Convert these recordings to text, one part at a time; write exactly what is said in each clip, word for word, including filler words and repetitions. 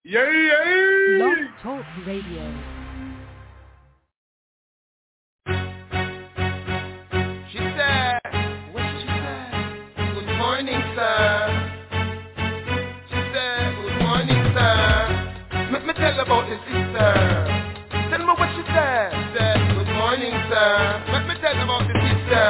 Yeah, yeah. Blog Talk Radio. She said, what she said? Good morning, sir. She said, good morning, sir. Let me tell about the sister. Tell me what she said. She said, good morning, sir. Let me tell about the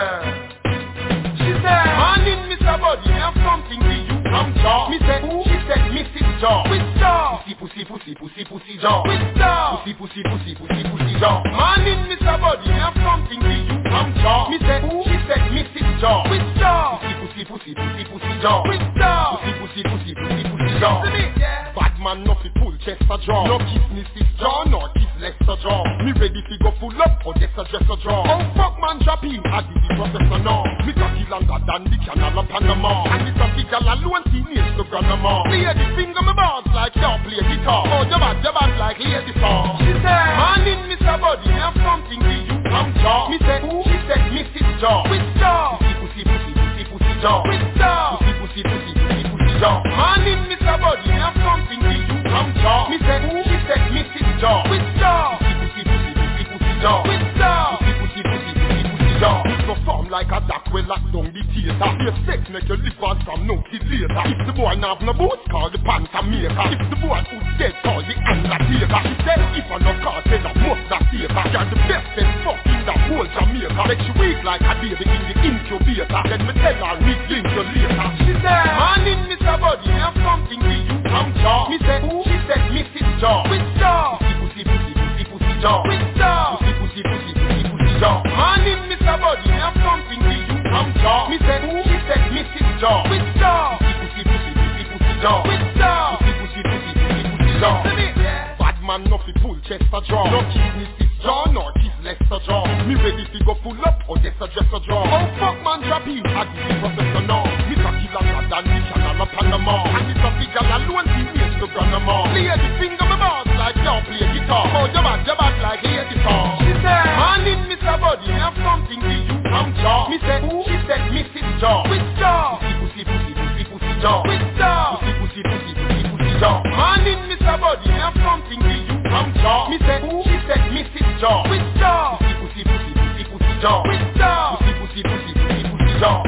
sister. She said, morning, Mister Buddy, I have something to you from Jaw. Me said, who? She said, Missus Jaw. Which Jaw? Pussy, pussy, pussy, pussy, pussy Jaw. Which Jaw? Pussy, pussy, pussy, pussy, pussy Jaw. Morning, Mister Buddy, I have something to you from Jaw. Me said, who? She said, Missus Jaw. Which Jaw? Pussy, pussy, pussy, pussy, pussy Jaw. Which Jaw? Pussy, pussy, pussy, pussy, pussy Jaw. Yeah. Bad man no fi pull chest a jaw. No kiss Missus Jaw, no kiss Lester Jaw. Me ready fi go full up, or just a dress a jaw. Oh fuck man drop in, I did the processor now. Me cocky longer than the canal of Panama. And it's a figure alone, teenage to grandma. Play the finger me bounce like y'all play guitar. Oh you bad, you bad like lady song. She said, morning Mister Buddy, I have something to you from Jaw. Me said, who? She said, Missus Jaw. Which Jaw? Pussy, pussy, pussy, pussy, pussy Jaw. Which Jaw? Pussy, pussy, pussy, pussy, pussy Jaw. Morning Mister Buddy, I have something to you from Jaw. Me said, who? She said, Missus Jaw. Which Jaw? Pussy, pussy, pussy, pussy, pussy Jaw. Which Jaw? Pussy, pussy, pussy, pussy, pussy Jaw. So form like a duck will lock down the theater. Your sex make you live on from no kid later. If the boy not have no boots, call the panther maker. If the boy who's dead, call the undertaker. She said, if I no car, tell her must that taker. You're the best and fuck in the whole Jamaica. Make she weak like a baby in the incubator. Let me tell her, weak link you later. She said, morning Mister Buddy, I have something to you from Jaw. Me said, who? She said, Missus Jaw. Which Jaw? Pussy, pussy, pussy, pussy Jaw. Which Jaw? Pussy, pussy, pussy, pussy, pussy Jaw. Morning Mister Buddy, I have something to you from Jaw. Me said, who? She said, Missus Jaw. Which Jaw? Pussy, pussy, pussy, pussy Jaw. Which Jaw? Pussy, pussy, pussy, pussy, pussy Jaw. Bad man no fi pull chest a jaw. No kiss Missus Jaw, no kiss Lester Jaw. Me ready fi go full up, or just a dress a jaw. Oh fuck man drop in, I give the processor now. Me cocky longer than the canal of Panama. And it's a figure alone, teenage to grandma. Play the finger me bounce like y'all play guitar. Oh you bad, you bad like lady song. She said, morning Mister Buddy, I have something to you from Jaw. Me said, who? She said, Missus Jaw. Which Jaw? Pussy, pussy, pussy, pussy Jaw. Which Jaw? Pussy, pussy, pussy, pussy, pussy Jaw. Morning Mister Buddy, I have something to you from Jaw. Me said, who? She said, Missus Jaw. Which Jaw? Pussy, pussy, pussy, pussy Jaw. Which Jaw? Pussy, pussy, pussy, pussy, pussy Jaw.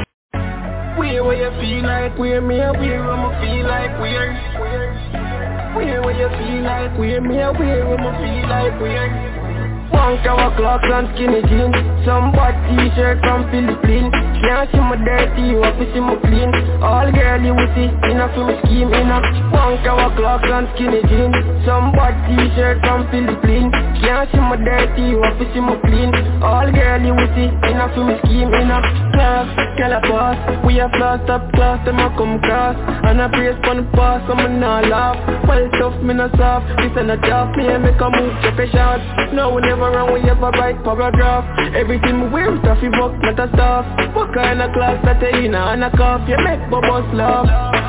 Where where you feel like where me a where I'ma feel like where Where where you feel like where me a where I'ma feel like where Punk our clocks and skinny jeans. Some bad t-shirt from Philippines. Can't see my dirty, you have to see my clean. All girl you will see, enough for me scheme, enough. Punk our clocks and skinny jeans. Some bad t-shirt from Philippines. Can't see my dirty, you have to see my clean. All girl you will see, enough for me scheme, enough. Class, calabash, we have lost up class, them a come cross. And I praise for the past, so me not laugh. Well tough, me not soft, this ain't a job. Me and make a move, check a shot. No, we never run, we ever write paragraph. Everything we wear is taffy book, not a staff. What kind of class that they in and a cough? You make bubbles laugh.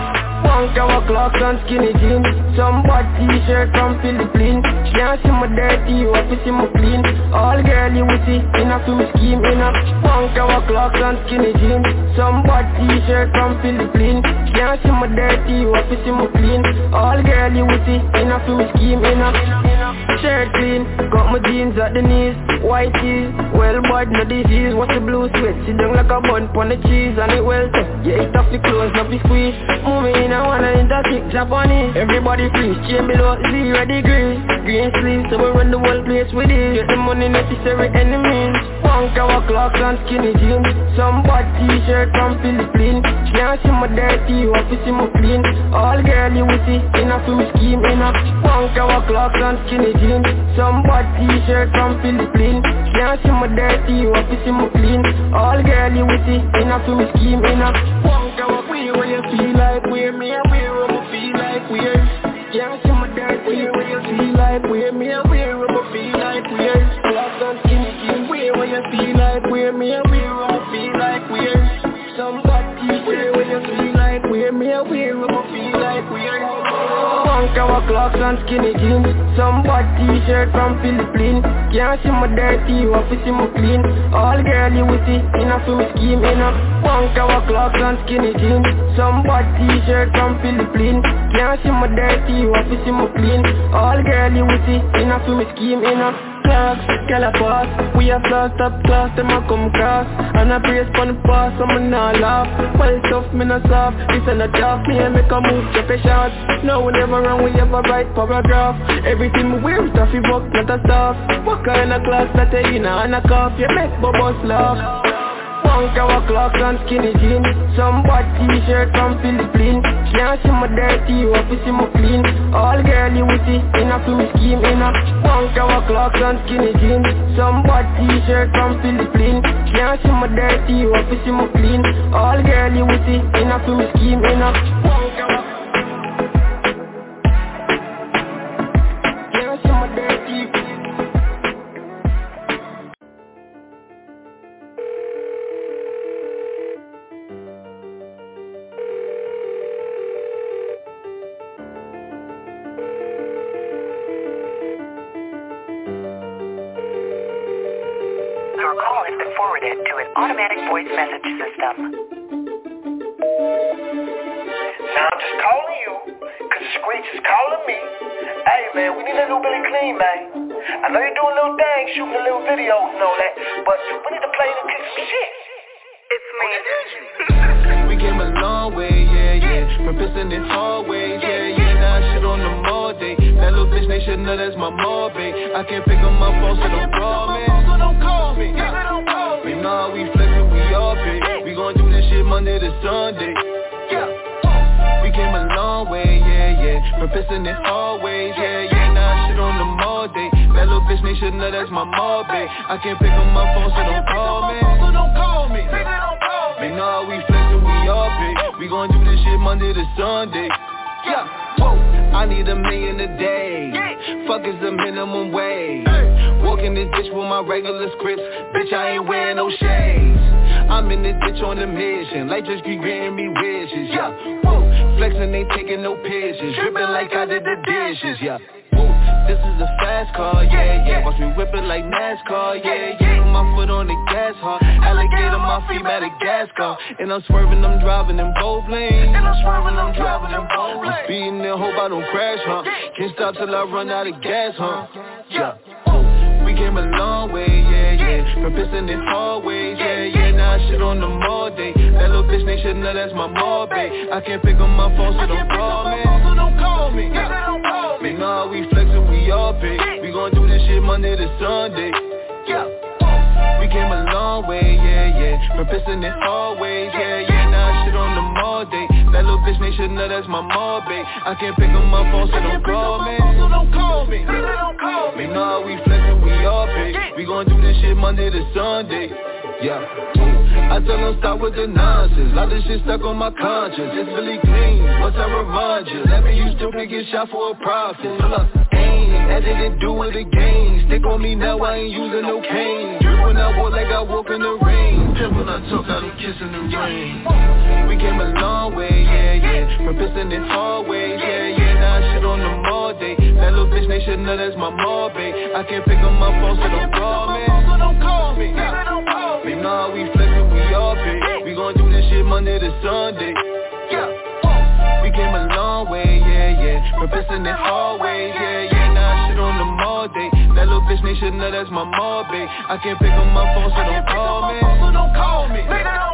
Punk our clocks and skinny jeans. Some bad t-shirt from Philippines. Can't see my dirty, you have to see my clean. All girl you will see, enough for me scheme, enough. Punk our clocks and skinny jeans. Some bad t-shirt from Philippines. Can't see my dirty, you have to see my clean. All girl you will see, enough for me scheme, enough. Shirt clean, got my jeans at the knees. White tees, well bad no disease. What's the blue sweat, sit down like a bun pon the cheese. And it well tough, yeah it off the clothes, not be squeeze. Moving in I wanna intercept Japanese. Everybody freeze, chain below zero degrees. Green sleeves, so we run the whole place with it. Get the money necessary enemies. Punk our clocks and skinny jeans. Some bad t-shirt from Philippines. Can't see my dirty, you have to see my clean. All girl you will see, enough for me scheme, enough. Punk our clocks and skinny jeans. Some bad t-shirt from Philippines. Can't see my dirty, you have to see my clean. All girl you will see, enough for me scheme, enough. Punk our where where you feel like where me and where I'ma feel like where. Can't see my dirty, where you feel like where me and where I'ma feel like where. Clocks and skinny jeans, where where you feel like where me and where I'ma feel like where. Some bad t-shirt where you feel like where me and where I'ma feel like where. Punk our our clocks and skinny jeans. Some bad t-shirt from Philippines. Can't see my dirty, you have to see my clean. All girly with it, enough for me scheme, enough. Punk our clocks and skinny jeans. Some bad t-shirt from Philippines. Can't see my dirty, you have to see my clean. All girly with it, enough for me scheme, enough. Class, girl a pass. We a class, top class, them a come cross. And I praise pon the pass, so me nah laugh. Well tough, me nah soft. This ain't a job, me and make a move, check a shot. No, we never run, we ever write paragraph. Everything we wear is a book, not a staff. What kind of class that you in and a cough? You make bubbles laugh. Punk our clocks and skinny jeans. Some bad t-shirt from Philippines. Can't see my dirty, you have to see my clean. All girly with it, enough to me scheme, enough. Punk our clocks and skinny jeans. Some bad t-shirt from Philippines. Can't see my dirty, you have to see my clean. All girly with it, enough to me scheme, enough. Punk our can't see my dirty. Your call has been forwarded to an automatic voice message system. Now I'm just calling you, cause Screech is calling me. Hey man, we need a new Billy Clean, man. I know you're doing little things, shooting a little videos and all that, but we need to play the kick some shit. It's me. We came a long way, yeah, yeah. From pissing in hallways, yeah, yeah. Now I shit on them all day. That little bitch, they should know that's my mom, babe. I can't pick up my phone, so don't call me. So don't call me. We know we flexin', we all big. We gon' do this shit Monday to Sunday. Yeah. We came a long way, yeah, yeah. From pissing in hallways, yeah, yeah. Now I shit on them all day. That little bitch, they should know that's my mom, babe. I can't pick up my phone, so don't call me. So don't call me. We know we flexin', we all big. We gon' do this shit Monday to Sunday. Yeah, whoa, I need a million a day. Fuck is the minimum wage. Walking this bitch with my regular scripts. Bitch, I ain't wearing no shades. I'm in this bitch on a mission. Like just keep granting me wishes. Yeah, whoa, flexing ain't taking no pictures. Dripping like I did the dishes. Yeah, whoa, this is a fast car. Yeah, yeah, watch me whip it like NASCAR. Yeah, yeah, put my foot on the gas hard. Alligator my feet Madagascar. And I'm swerving, I'm driving in both lanes. And I'm swerving, I'm driving in both lanes. I'm speeding and hope I don't crash, huh? Can't stop till I run out of gas, huh? Yeah. We came a long way, yeah, yeah. From pissing in hallways, yeah, yeah. Now I shit on them all day. That little bitch, they should know that's my mom, babe. I can't pick up my phone, so don't call me. So don't call me. We know we flexin', we all big. We gon' do this shit Monday to Sunday. Yeah. We came a long way, yeah, yeah. From pissing in hallways, yeah, yeah. Now I shit on them all day. That little bitch, they should know that's my mom, babe. I can't pick up my phone, so don't call me. So don't call me. We know we flexin', we all big. We gon' do this shit Monday to Sunday. Yeah. I tell them stop with the nonsense. Lot of shit stuck on my conscience. It's really clean. Once I remind you, let me used to pick a shot for a profit. Look, aim, that didn't do it again. Stick on me now, I ain't using no cane. Drip when I walk like I walk in the rain. Pimp when I talk, I don't kiss in the rain. We came a long way, yeah, yeah. From pissing in hallways, yeah, yeah. Now I shit on them all day. That little bitch, they should know that's my mom, babe. I can't pick up my phone, so don't call me. So don't call me. We know we flexin', we all big. We gon' do this shit Monday to Sunday. Yeah. We came a long way, yeah, yeah. From pissing in hallways, yeah, yeah. Now I shit on them all day. That little bitch, they should know that's my mom, babe. I can't pick up my phone, so don't call me. So don't call me.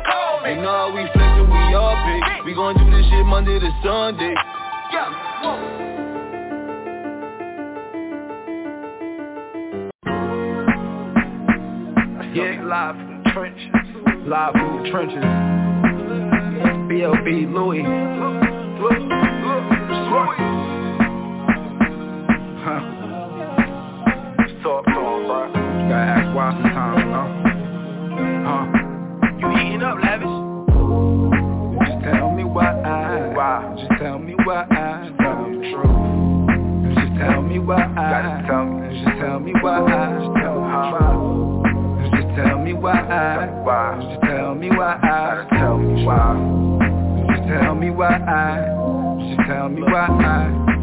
We know we flexin', we all big. We gon' do this shit Monday to Sunday. Yeah. Yeah, live from the trenches. Live from the trenches. B L B Louis. Look, look, look, huh. Talk, talk, bro. You gotta ask why sometimes, you know? Huh? You eating up, lavish? Just tell me why. Why? Just tell me why. Tell me the truth. Just tell me why. Just tell me. Just tell me why. Just tell me the truth. Tell me why, why? Just tell me why, just tell me why. Just tell me why, just tell me why.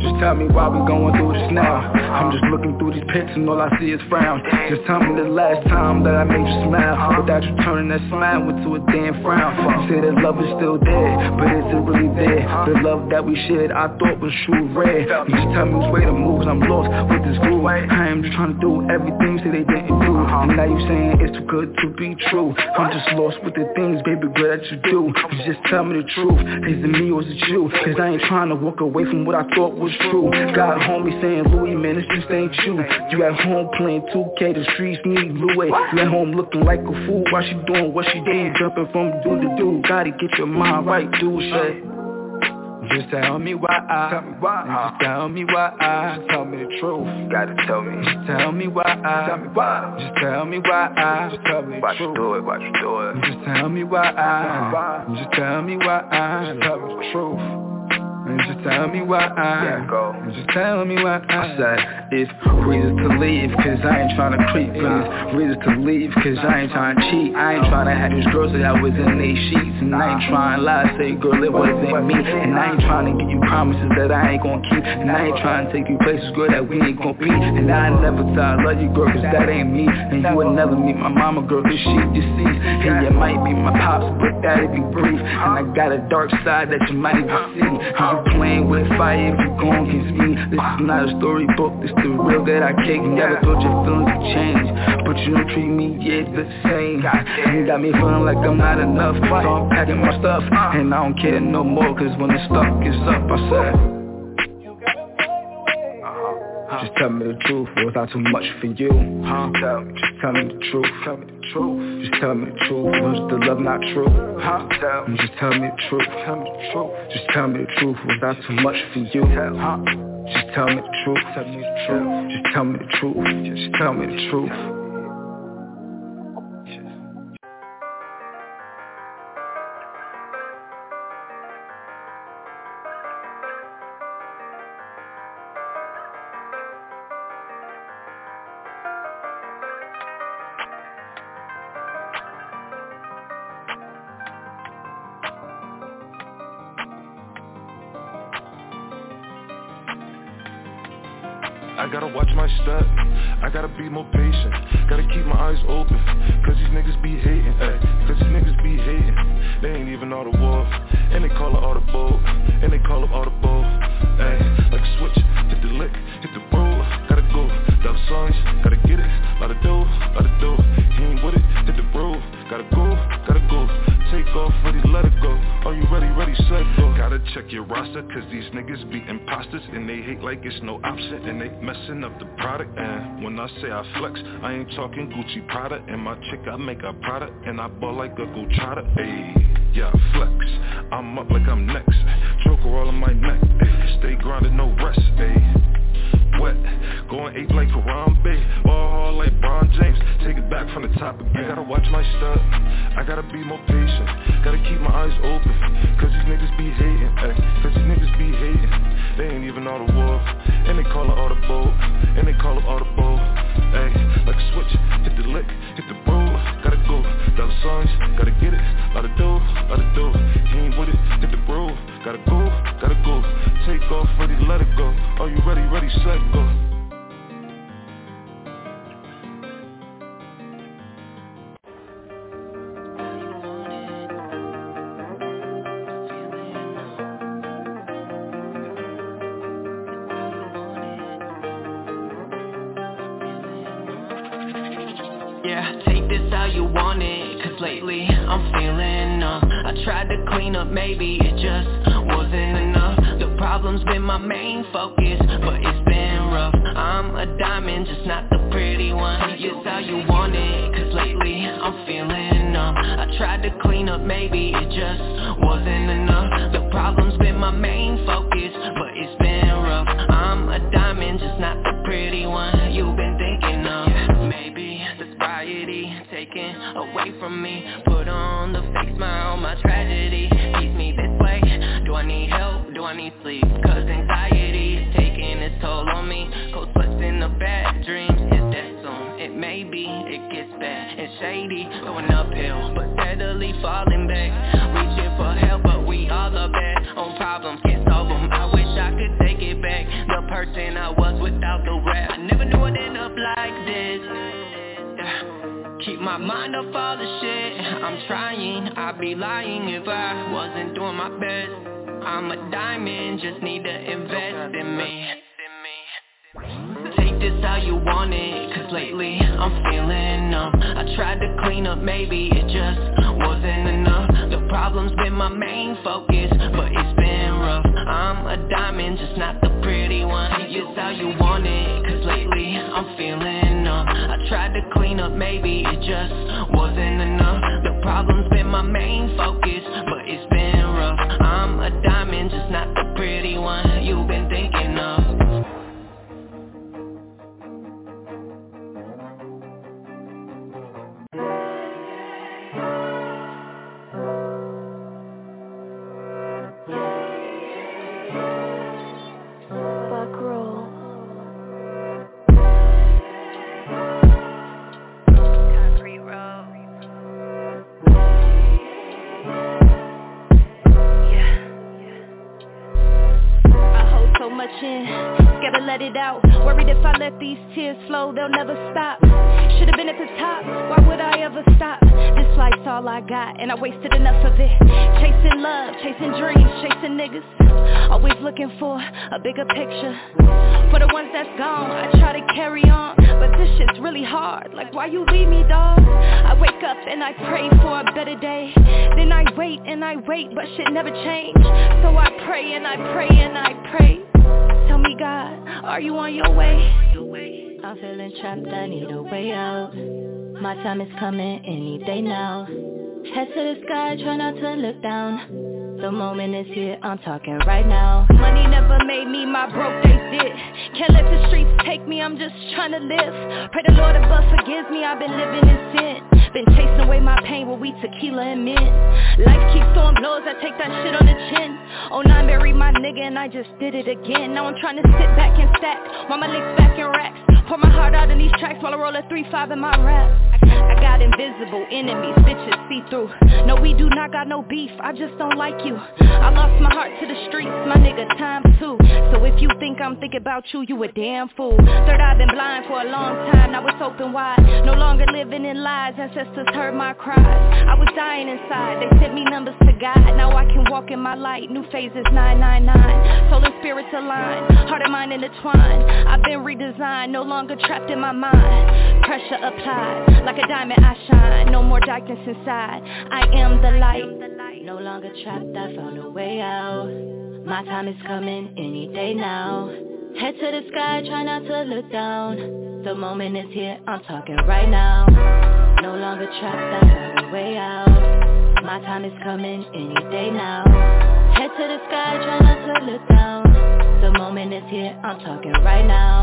Just tell me why we going through this now. I'm just looking through these pics and all I see is frown. Just tell me the last time that I made you smile without you turning that smile into a damn frown. You say that love is still there, but is it really there? The love that we shared I thought was true rare. You just tell me which way to move, cause I'm lost with this groove. I am just trying to do everything say they didn't do, and now you saying it's too good to be true. I'm just lost with the things, baby girl, that you do. You just tell me the truth, is it me or is it you? Cause I ain't trying to walk away from what I thought was true. Got homie saying, Louis, man, this just ain't you. You at home playing two K, the streets need Louis. You at home looking like a fool while she doing what she doing, jumping from dude to dude. Gotta get your mind right, dude, shit. Just tell me why I, tell me why, just tell me why I, just tell me the truth. You gotta tell me. Just tell me why I, tell me why, just tell me why I, just tell me the truth. Watch you do it, watch you do it. Just tell me why I, just tell me why I, just tell me the truth. And just tell me why I, yeah, and just tell me why I, I said it's reasons to leave, cause I ain't tryna creep, and it's reasons to leave, cause I ain't tryna cheat. I ain't tryna have these girls that I was in these sheets, and I ain't tryna lie, say girl it wasn't me. And I ain't tryna give you promises that I ain't gon' keep, and I ain't tryna take you places, girl, that we ain't gon' be. And I never thought I love you, girl, cause that ain't me. And you would never meet my mama, girl, cause she deceased. And you might be my pops, but that'd be brief. And I got a dark side that you might even see. You playing with fire if you gon' against me. This is not a storybook, this the real that I cake. Never thought your feelings would change, but you don't treat me yet the same. You got me feeling like I'm not enough, so I'm packing my stuff, and I don't care no more, cause when the stuff gets up, I said just tell me the truth, was I too much for you? Huh? Tell me, just tell me the truth, tell me the truth. Just tell me the truth, was the love not true? Huh? Tell me, just tell me the truth, tell me the truth. Just tell me the truth, was I too much for you? Huh? Just tell me the truth, tell me the truth. Just tell me the truth, just tell me the truth. I gotta watch my step, I gotta be more patient. Gotta keep my eyes open, cause these niggas be hating, ay. Cause these niggas be hating. They ain't even all the wolf, and they call it audible, and they call up audible, ay. Like a switch, hit the lick, hit the roll, gotta go. Love songs, gotta get it, lot of dough, lot of dough. He ain't with it, hit the road, gotta go, gotta go. Take off, ready, let it go. Are you ready, ready, set, go. Gotta check your roster, cause these niggas be imposters, and they hate like it's no option, and they messing up the product. And when I say I flex, I ain't talking Gucci Prada. And my chick, I make a product, and I ball like a go trotter. Ayy, yeah, flex, I'm up like I'm next. Choker all on my neck, ayy. Stay grounded, no rest, ayy. Wet, going ape like Harambe, all hard like Bron James. Take it back from the top again. I gotta watch my step, I gotta be more patient. Gotta keep my eyes open, cause these niggas be hating, ay. Cause these niggas be hating. They ain't even all the wolf, and they call it audible, and they call it audible, ay. Like a switch, hit the lick, hit the roll, gotta go. Love songs, gotta get it, lot of dough, lot of dough. He ain't with it, hit the road, gotta go, gotta go. Take off, ready, let it go. Are you ready, ready, set, go. Yeah, take this how you want it, cause lately I'm feeling numb. I tried to clean up, maybe it just wasn't enough. The problem's been my main focus, but it's been rough. I'm a diamond, just not the pretty one. Take this how you want it, cause lately I'm feeling numb. I tried to clean up, maybe it just wasn't enough. The problem's been my main focus, but it's been rough. I'm a diamond, just not the pretty one you've been thinking of. Yeah, maybe the sobriety taken away from me, put on the fake smile, my tragedy keeps me this way. Do I need help? Do I need sleep? Cause anxiety is taking its toll on me. Cold sweats in the bad dreams, is that soon? It may be, it gets bad and shady, going uphill but steadily falling back. Reaching for help but we all are bad on problems, can't solve them. I wish I could take it back. than I was without the rap. I never knew I'd end up like this. Yeah. Keep my mind off all the shit. I'm trying, I'd be lying if I wasn't doing my best. I'm a diamond, just need to invest in me. Take this how you want it, cause lately I'm feeling numb. I tried to clean up, maybe it just wasn't enough. The problem's been my main focus, but it's been rough. I'm a diamond, just not the pretty one. Take this how you want it, cause lately I'm feeling numb. I tried to clean up, maybe it just wasn't enough. The problem's been my main focus, but it's been rough. I'm a diamond, just not the pretty one you've been thinking of. Scared to let it out. Worried if I let these tears flow, they'll never stop. Should've been at the top, why would I ever stop? This life's all I got, and I wasted enough of it. Chasing love, chasing dreams, chasing niggas. Always looking for a bigger picture. For the ones that's gone, I try to carry on, but this shit's really hard. Like, why you leave me, dawg? I wake up and I pray for a better day. Then I wait and I wait, but shit never changed. So I pray and I pray and I pray. Tell me, God, are you on your way? I'm feeling trapped, I need a way out. My time is coming any day now. Head to the sky, try not to look down. The moment is here, I'm talking right now. Money never made me, my broke days did. Can't let the streets take me, I'm just trying to live. Pray the Lord above forgives me, I've been living in sin. Been chasing away my pain with weed, tequila, and mint. Life keeps throwing blows, I take that shit on the chin. Oh nine buried my nigga and I just did it again. Now I'm trying to sit back and stack, while my legs back in racks. Pour my heart out in these tracks while I roll a three five in my rap. I got invisible enemies, bitches see through. No, we do not got no beef, I just don't like you. I lost my heart to the streets, my nigga, time too. So if you think I'm thinking about you, you a damn fool. Third eye been blind for a long time, now it's open wide. No longer living in lies, ancestors heard my cries. I was dying inside, they sent me numbers to God. Now I can walk in my light, new phases nine nine nine. Soul and spirits align, heart and mind intertwined. I've been redesigned, no longer trapped in my mind. Pressure applied, like a diamond I shine. No more darkness inside, I am the light. No longer trapped, I found a way out. My time is coming any day now. Head to the sky, try not to look down. The moment is here, I'm talking right now. No longer trapped, I found a way out. My time is coming any day now. Head to the sky, try not to look down. The moment is here, I'm talking right now.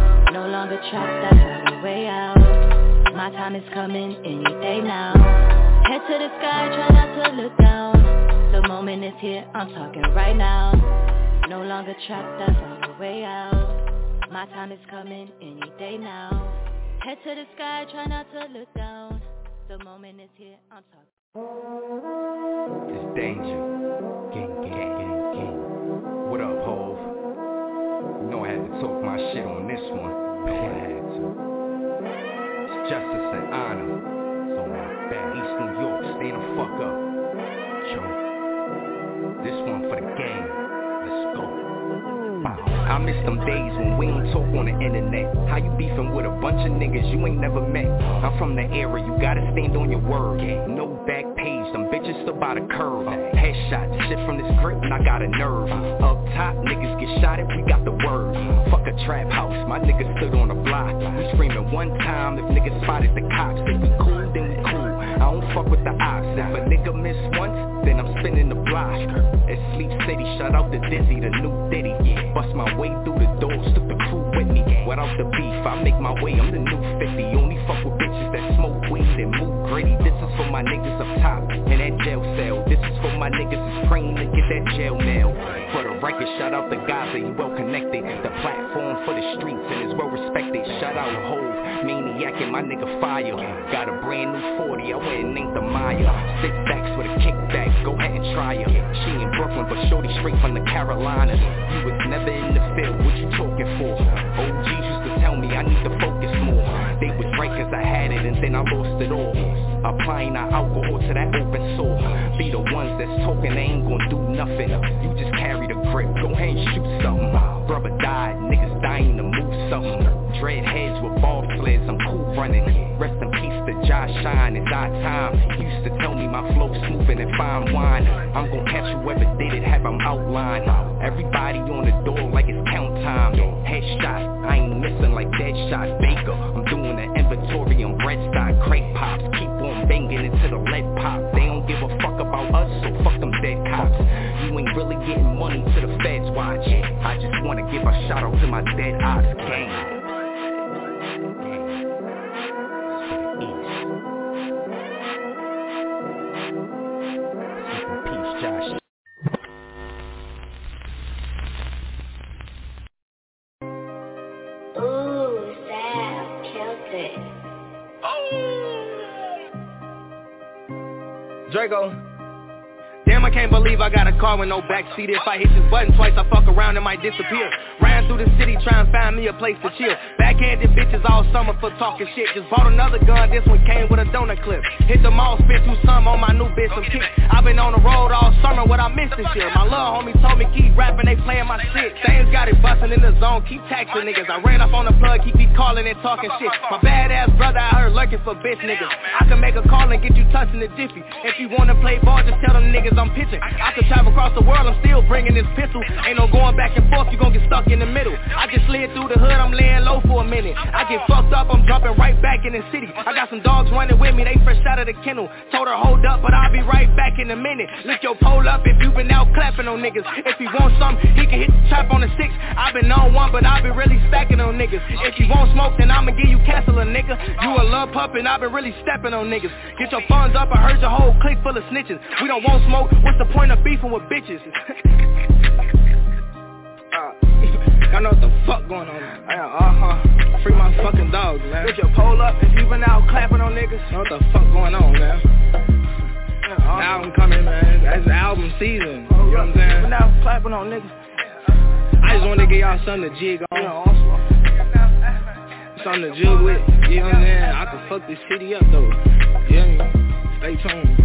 No longer trapped, I found a way out. My time is coming any day now. Head to the sky, try not to look down. The moment is here, I'm talking right now. No longer trapped, I found a way out. My time is coming any day now. Head to the sky, try not to look down. The moment is here, I'm talking. It's danger. Gang, gang, gang, gang. What up, Hov? You know I had to talk my shit on this one. I had to. It's justice and honor. So my bad. East New York, stay the fuck up. Yo. This one for the gang. Let's go. I miss them days when we ain't talk on the internet. How you beefing with a bunch of niggas you ain't never met? I'm from the era, you gotta stand on your word. No back page, them bitches stood by the curve. Headshot, shit from this grip and I got a nerve. Up top, niggas get shot if we got the word. Fuck a trap house, my niggas stood on the block. We screaming one time if niggas spotted the cops. If we cool, then we cool. I don't fuck with the ops. If a nigga miss once, then I'm spinning the block. At Sleep City, shout out to Dizzy, the new Diddy. Bust my way through the doors, took the crew with me. Without the beef, I make my way, I'm the new fifty. Only fuck with bitches that smoke weed and move gritty. This is for my niggas up top, in that jail cell. This is for my niggas that's praying to get that jail mail. For the record, shout out to Gaza, he well connected. The platform for the streets and is well respected. Shout out Hov, Maniac. cardiac and my nigga fire. Got a brand new forty, I went and named the Maya. Six backs with a kickback, go ahead and try her. She in Brooklyn, but shorty straight from the Carolinas. You was never in the field, what you talking for? O Gs used to tell me I need to focus more. They was right cause I had it and then I lost it all. Applying our alcohol to that open sore. Be the ones that's talking, they ain't gon' do nothing. You just carry the grip, go ahead and shoot something. Brother died, niggas dying to move something. Dread heads with ball sleds, I'm cool running. Rest in peace to Josh Shine, it's our time. He used to tell me my flow smoother than fine wine. I'm gon' catch whoever did it, have them outlined. Everybody on the door like it's count time. Headshots, I ain't missing like dead shots. Baker, I'm doing an inventory on bread stock. Crate pops, keep on banging into the lead pop. They don't give a fuck about us, so fuck them dead cops. You ain't really getting money to the feds watch. I just wanna give a shout out to my dead ops gang. Draco. Damn, I can't believe I got a car with no backseat. If I hit this button twice, I fuck around and might disappear. Ran through the city trying to find me a place to chill. Backhanded bitches all summer for talking shit. Just bought another gun, this one came with a donut clip. Hit the mall, spit through some on my new bitch, some kicks. I've been on the road all summer, what I missed this year. My little homie told me keep rapping, they playing my shit. Things got it bustin' in the zone, keep taxing niggas. I ran up on the plug, he keep calling and talking shit. My badass brother out here lurking for bitch niggas. I can make a call and get you touching the jiffy. If you wanna play ball, just tell them niggas I'm pitching. I could travel across the world, I'm still bringing this pistol. Ain't no going back and forth, you gon' get stuck in the middle. I just slid through the hood, I'm laying low for a minute. I get fucked up, I'm jumping right back in the city. I got some dogs running with me, they fresh out of the kennel. Told her hold up, but I'll be right back in a minute. Lift your pole up if you been out clapping on niggas. If he want some, he can hit the trap on the six. I been on one, but I been really stacking on niggas. If you want smoke, then I'ma give you cancel a nigga. You a love pup and I been really stepping on niggas. Get your funds up, I heard your whole clique full of snitches. We don't want smoke, what's the point of beefing with bitches? uh, I know what the fuck going on, man. Uh-huh. Free my fucking dogs, man. Get your pole up if you been out clapping on niggas. Know what the fuck going on, man? The album coming, man. That's album season. You know what I'm saying? Been out clapping on niggas. I just wanted to get y'all something to jig on. Something to jig with. You know what I'm saying? I can fuck this city up, though. You know what I mean? Stay tuned.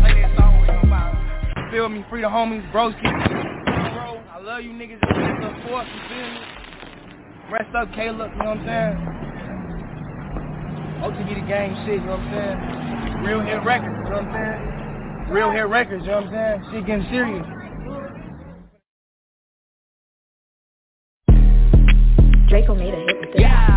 Feel me, free the homies, broski. Bro, I love you niggas that rest up forth, you feel me? Rest up, Caleb, you know what I'm saying? O T B the game shit, you know what I'm saying? Real hit records, you know what I'm saying? Real hit records, you know what I'm saying? Shit getting serious. Draco made a hit with this. Yeah.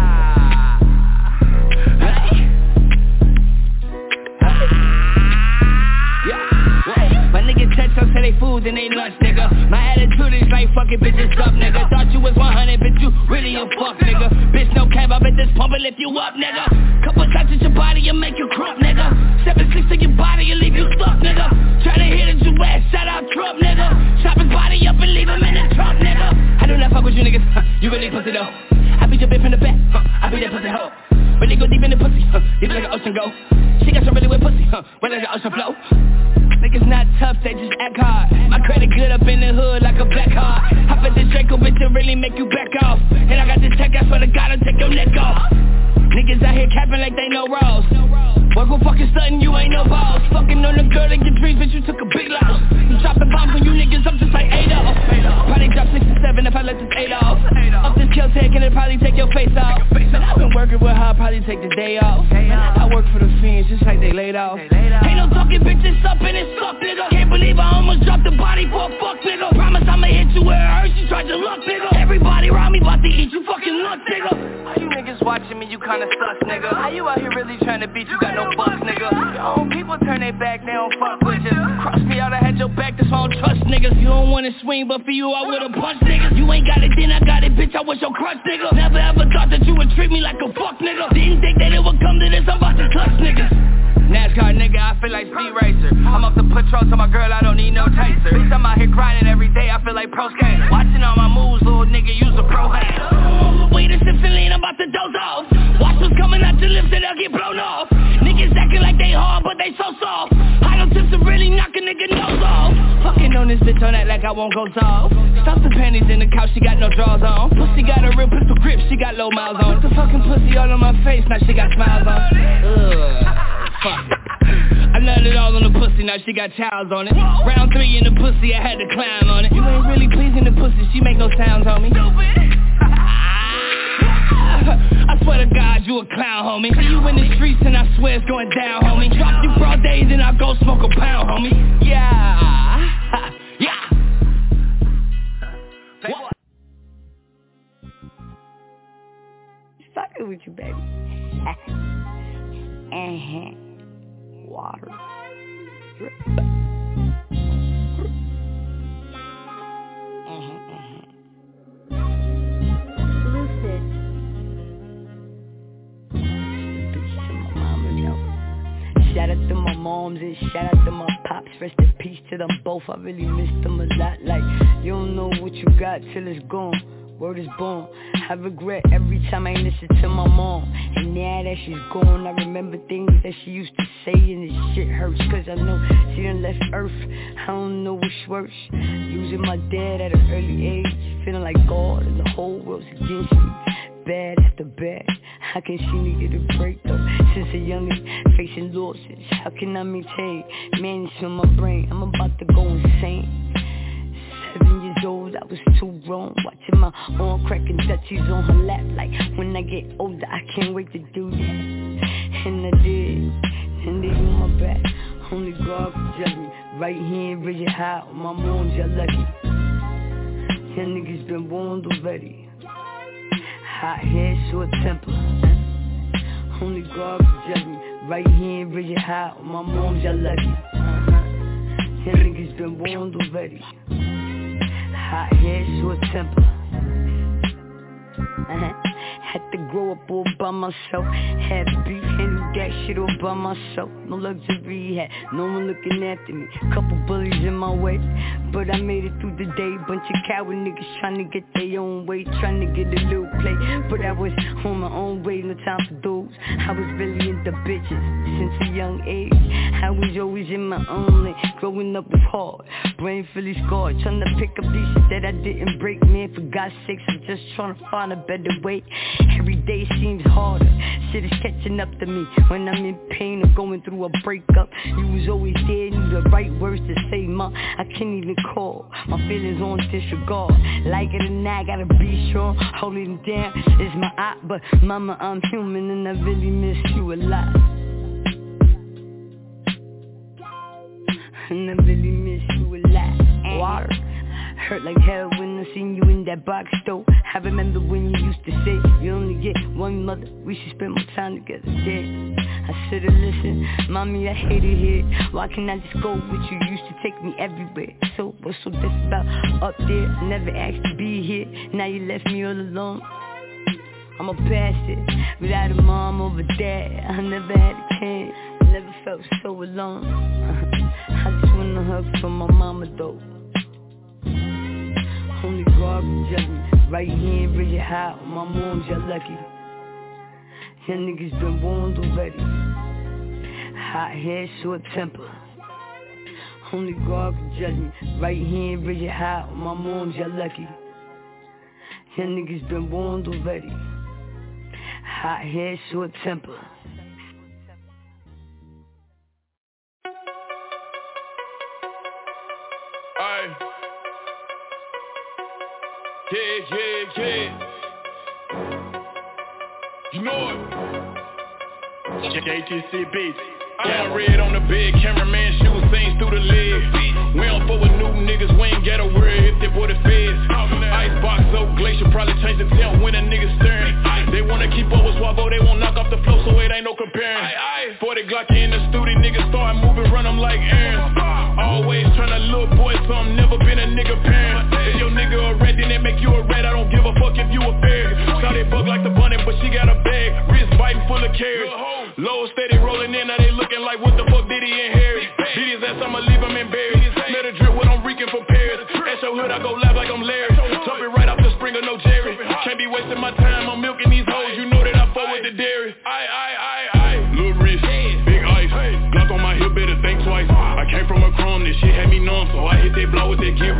Text say they food and they lunch, nigga. My attitude is like fucking bitches up, nigga. Thought you was one hundred, but you really a fuck, nigga. Bitch, no cab, I bet this pump will lift you up, nigga. Couple touches your body and make you crump, nigga. Seven six to your body and leave you stuck, nigga. Try to hit it, you ass, shout out Trump, nigga. Chop his body up and leave him in the trunk, nigga. I do not fuck with you niggas, huh, you really pussy though. I beat your bitch from the back, huh, I beat that pussy hoe. Really go deep in the pussy, huh, deep like an ocean go. She got some really wet pussy, huh, wet like an ocean flow. Niggas not tough, they just act hard. My credit good up in the hood like a black card. Hop at this Draco bitch to really make you back off. And I got this tech, I swear to God, I'll take your neck off. Niggas out here capping like they know Rose. Work with fucking stuntin', you ain't no balls. Fucking on the girl in your dreams, bitch, you took a big loss. I'm dropping bombs on you niggas, I'm just like eight off. Probably drop sixty-seven if I let this eight off. Up this kill take and it'll probably take your face off. Man, I've been working with her, I'll probably take the day off. I work for the fiends, just like they laid off. Ain't no talking bitches up in this suck, nigga. Can't believe I almost dropped the body for a fuck, nigga. Promise I'ma hit you where it hurts, you tried to luck, nigga. Everybody around me about to eat you fucking nuts, nigga. Are you niggas watching me, you kinda sus, nigga. How you out here really trying to beat, you got no bucks, nigga. Your own people turn their back, they don't fuck with you. Cross me out, I had your back, that's why I don't trust niggas. You don't wanna swing, but for you I would've punched niggas. You ain't got it, then I got it, bitch, I was your crush, nigga. Never ever thought that you would treat me like a fuck, nigga. Didn't think that it would come to this, I'm about to touch niggas. NASCAR nigga, I feel like Speed Racer. I'm up the patrol to my girl, I don't need no chaser. Bitch, I'm out here grinding every day, I feel like pro skater. Watching all my moves, little nigga, use a pro hater. Wait a sip and lean, I'm about to doze off. Watch what's coming out your lips and this bitch on that like I won't go soft. Stuff the panties in the couch, she got no drawers on. Pussy got a real pistol grip, she got low miles on. The fucking pussy all on my face, now she got smiles on. Ugh, fuck it. I nutted it all on the pussy, now she got towels on it. Round three in the pussy, I had to climb on it. You ain't really pleasing the pussy, she make no sounds on me. I swear to God, you a clown, homie. See you in the streets and I swear it's going down, homie. Drop you broad days and I go smoke a pound, homie. Yeah, yeah. What? Fucking with you, baby. Uh-huh. Water. Drip. Uh-huh, uh-huh. Lucid. Bitch to my mama, yo. Shout out to my moms and shout out to my pops. Rest in peace to them both. I really miss them a lot. Like, you don't know what you got till it's gone. Word is born. I regret every time I listen to my mom. And now that she's gone, I remember things that she used to say, and this shit hurts. Cause I know she done left earth. I don't know which worse. Losing my dad at an early age, feeling like God and the whole world's against me. Bad after bad, how can she need a break though? Since a youngin', facing losses, how can I maintain? Manage on my brain, I'm about to go insane. Seven years old, I was too grown, watching my arm cracking Dutchies on her lap. Like, when I get older, I can't wait to do that. And I did, and they on my back. Only God can judge me. Right hand, raise it high, on my moms, y'all lucky. Y'all niggas been warned already. Hot head, short temper. Only God can judge me. Right hand, raise it high, on my moms, y'all lucky. Uh-huh. Y'all niggas been warned already. Hot head, short temper. Uh-huh. Had to grow up all by myself. Had beef, handled that shit all by myself. No luxury, had no one looking after me. Couple bullies in my way, but I made it through the day. Bunch of coward niggas trying to get their own way, trying to get a little play. But I was on my own way, no time for those. I was really into bitches since a young age. I was always in my own lane. Growing up was hard, brain fully scarred, trying to pick up these shit that I didn't break. Man, for God's sakes, I'm just trying to find a better way. Every day seems harder, shit is catching up to me. When I'm in pain or going through a breakup, you was always there, knew the right words to say, ma. I can't even call, my feelings on disregard. Like it or not, gotta be strong, holding it down is my eye. But mama, I'm human and I really miss you a lot. And I really miss you a lot. Water hurt like hell when I seen you in that box store. I remember when you used to say you only get one mother, we should spend more time together. Yeah, I should've listened, mommy, I hate it here. Why can't I just go with you? You used to take me everywhere. So what's so different about up there? I never asked to be here, now you left me all alone. I'm a bastard, without a mom or a dad. I never had a chance, I never felt so alone. I just wanna hug from my mama though. Only God can judge me. Right hand, raise it high, on my moms, y'all lucky. Y'all niggas been warned already. Hot head, short temper. Only God can judge me. Right hand, raise it high, on my moms, y'all lucky. Y'all niggas been warned already. Hot head, short temper. Aye. Yeah, yeah, yeah. You know it. J T C beats. Got red on the bed, cameraman shoes scenes through the lid. We don't fuck with new niggas, we ain't got a word if they boy the feds. Icebox so glacier, probably change the temp when a nigga staring. They wanna keep up with Swavo, they won't knock off the floor, so it ain't no comparing. forty Glock in the studio, niggas start moving, run them like errands. Always tryna look boy something, never been a nigga parent. If your nigga a rat, then they make you a rat, I don't give a fuck if you a fair. Saw they bug like the bunny, but she got a bag, wrist biting full of carrots. Low steady rolling in, now they looking like what the fuck did he inherit? Beat his ass, I'ma leave him embarrassed. Let her drip when I'm reeking for Paris. At your hood, I go live like I'm Larry. Jumping right off the spring of no Jerry. Can't be wasting my time, I'm milking these hoes. You know that I fuck with the dairy. Aye, aye, aye, aye. Little wrist, big ice. Glock on my hip, better think twice. I came from a chrome, this shit had me numb, so I hit that blow with that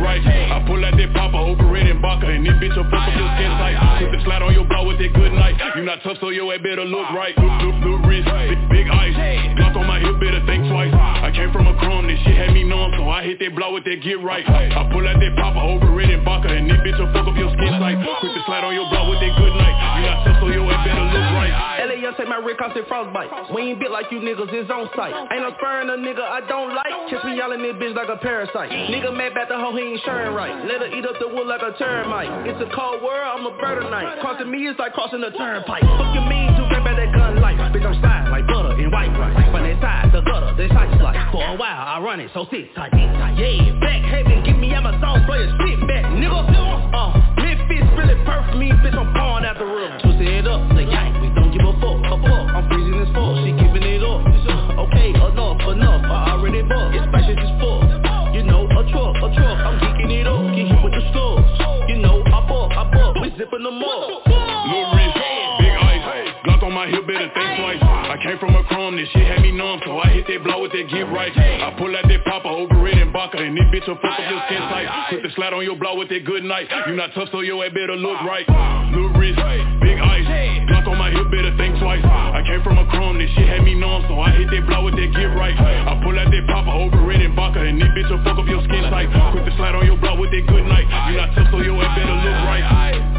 right. I pull out that popper, over red and vodka, and this bitch will fuck up your skin tight. Put the slide on your block with that good night. You not tough, so your ass better look right. Look, look, look, wrist, big, big ice. Glock on my hip, better think twice. I came from a crumb, this shit had me numb, so I hit that block with that get right. I pull out that popper, over red and vodka, and this bitch will fuck up your skin tight. Put the slide on your block with that good night. You not tough, so your ass better look right. L A young take my rig off, frostbite. We ain't built like you niggas, it's on site. Ain't no spurring a nigga I don't like. Catch me yelling this bitch like a parasite. Nigga mad about the hoe, he ain't sharing right. Let her eat up the wood like a termite. It's a cold world, I'm a bird tonight. Crossing me is like crossing a turnpike. Fuck you mean to grab at that gun light. Bitch, I'm sliding like butter in white rice. From that side to gutter, they side slide. For a while I run it, so sit tight, sit tight. Yeah, back heavy, give me out my song, play a shit back, nigga. Uh, Memphis really perfect me, bitch, I'm pouring out the room. Twisted it up, the gang, we don't give a fuck, a fuck. I'm freezing this fuck, she giving it up. Uh, okay, enough, enough, I already bought. It's spacious as fuck. You know, a truck, a truck, I'm geeking it up. Get hit with the slugs. You know, I bought, I bought, we zipping them up. Little wrist, big ice. Glock on my hip, better think twice. I came from a crumb, this shit had me numb, so I hit that block with that get right. I pull out that popper, over red and vodka, and this bitch will fuck up your skin tight. Put the slide on your block with that good night. You not tough, so your ass better look right. Little wrist, big ice. Glock on my hip, better think twice. I came from a crumb, this shit had me numb, so I hit that block with that get right. I pull out that popper, over red and vodka, and this bitch will fuck up your skin tight. Put the slide on your block with that good night. You not tough, so your ass better look right.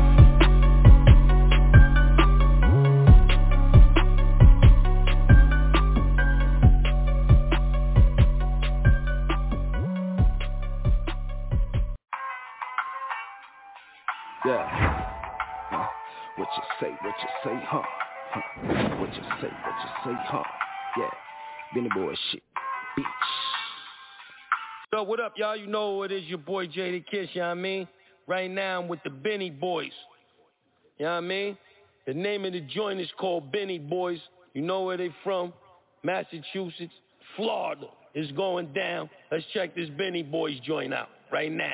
Yeah. Uh, what you say, what you say, huh? huh? What you say, what you say, huh? Yeah. Benny Boy shit. Bitch. So what up, y'all? You know it is your boy Jada Kiss, you know what I mean? Right now I'm with the Benny Boys. You know what I mean? The name of the joint is called Benny Boys. You know where they from? Massachusetts, Florida. It's going down. Let's check this Benny Boys joint out right now.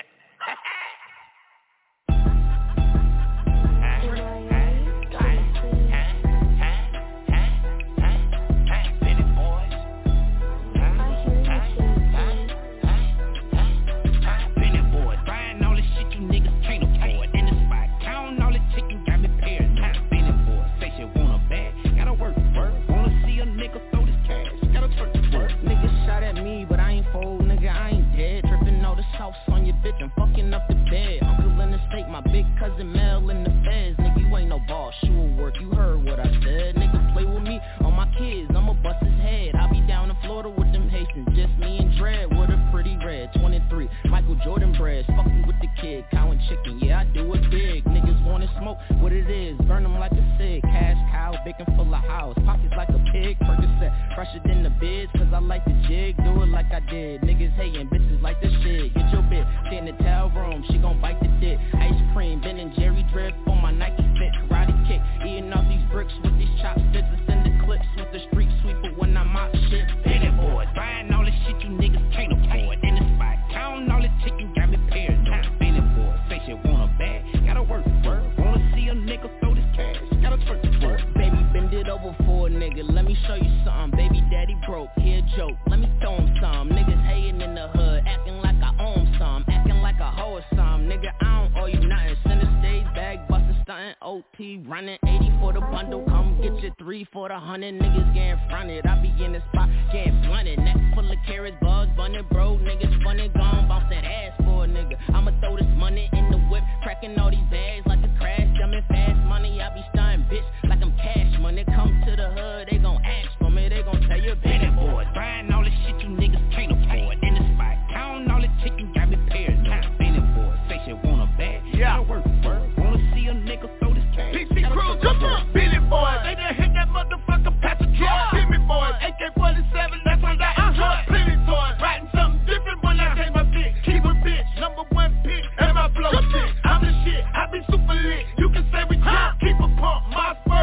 I'm fucking up the bed. Uncle in the state, my big cousin Mel in the feds. Nigga, you ain't no boss, you will work, you heard what I said. Nigga, play with me on my kids, I'ma bust his head. I be down in Florida with them Haitians, just me and Dread with a pretty red. twenty-three, Michael Jordan bread, fucking with the kid, cow and chicken, yeah, I do it big. Niggas wanna smoke, what it is, burn them like a cig. Cash cow, bacon full of house, pockets like a pig. Percocet, fresher than the bids, cause I like the jig, do it like I did. Niggas hating, bitches like the shit, get your bitch, stay in the towel room, she gon' bite the dick. Ice cream, Ben and Jerry drip on my Nike fit, karate kick, eating off these bricks with these chopsticks. It's in the clips with the street sweeper when I mop shit. Benny Boys, buying all the shit you niggas can't afford. In the spot, counting all the chicken, got me paranoid. Benny Boys, say she want a bag, gotta work for it. Wanna see a nigga throw this cash, gotta twerk for it. Baby, bend it over for a nigga, let me show you something. Baby daddy broke, here joke, let me throw him some. Niggas hating in the hood, acting like I own some, acting like a hoe or some. Nigga, I don't owe you nothing. Center stage, bag bustin', stuntin', O T running, eighty for the bundle. Come get your three for the hundred. Niggas getting fronted, I be in the spot, getting blunted. Neck full of carrots, bugs, bunny, bro. Niggas funny, gon' bounce that ass for a nigga. I'ma throw this money in the whip, cracking all these bags like a crash. Jumping fast money, I be stuntin', bitch, like I'm cash money. Come to the hood, they gon' ask for me, they gon' tell you, Benny Boys, buying all the shit you niggas can't afford. In the spot, counting all the chicken, got me paranoid. Benny Boys, say she want a bag, gotta work for it. Wanna see a nigga throw this cash. P C Crew, come on, Benny Boys, they done hit that motherfucker past the truck. Benny Boys, A K forty-seven, that's what I enjoy. Plenty toys, writing something different when I came my dick. Keep a bitch, number one pick, and my flow shit. I'm the shit, I be super lit. You can say we can't keep a pump, my spur.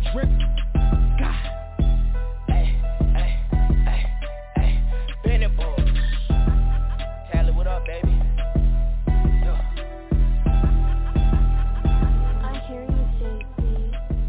drip. God. Hey, hey, hey, hey. Benny Boys. Tally, what up, baby? Yo. I hear you, J C.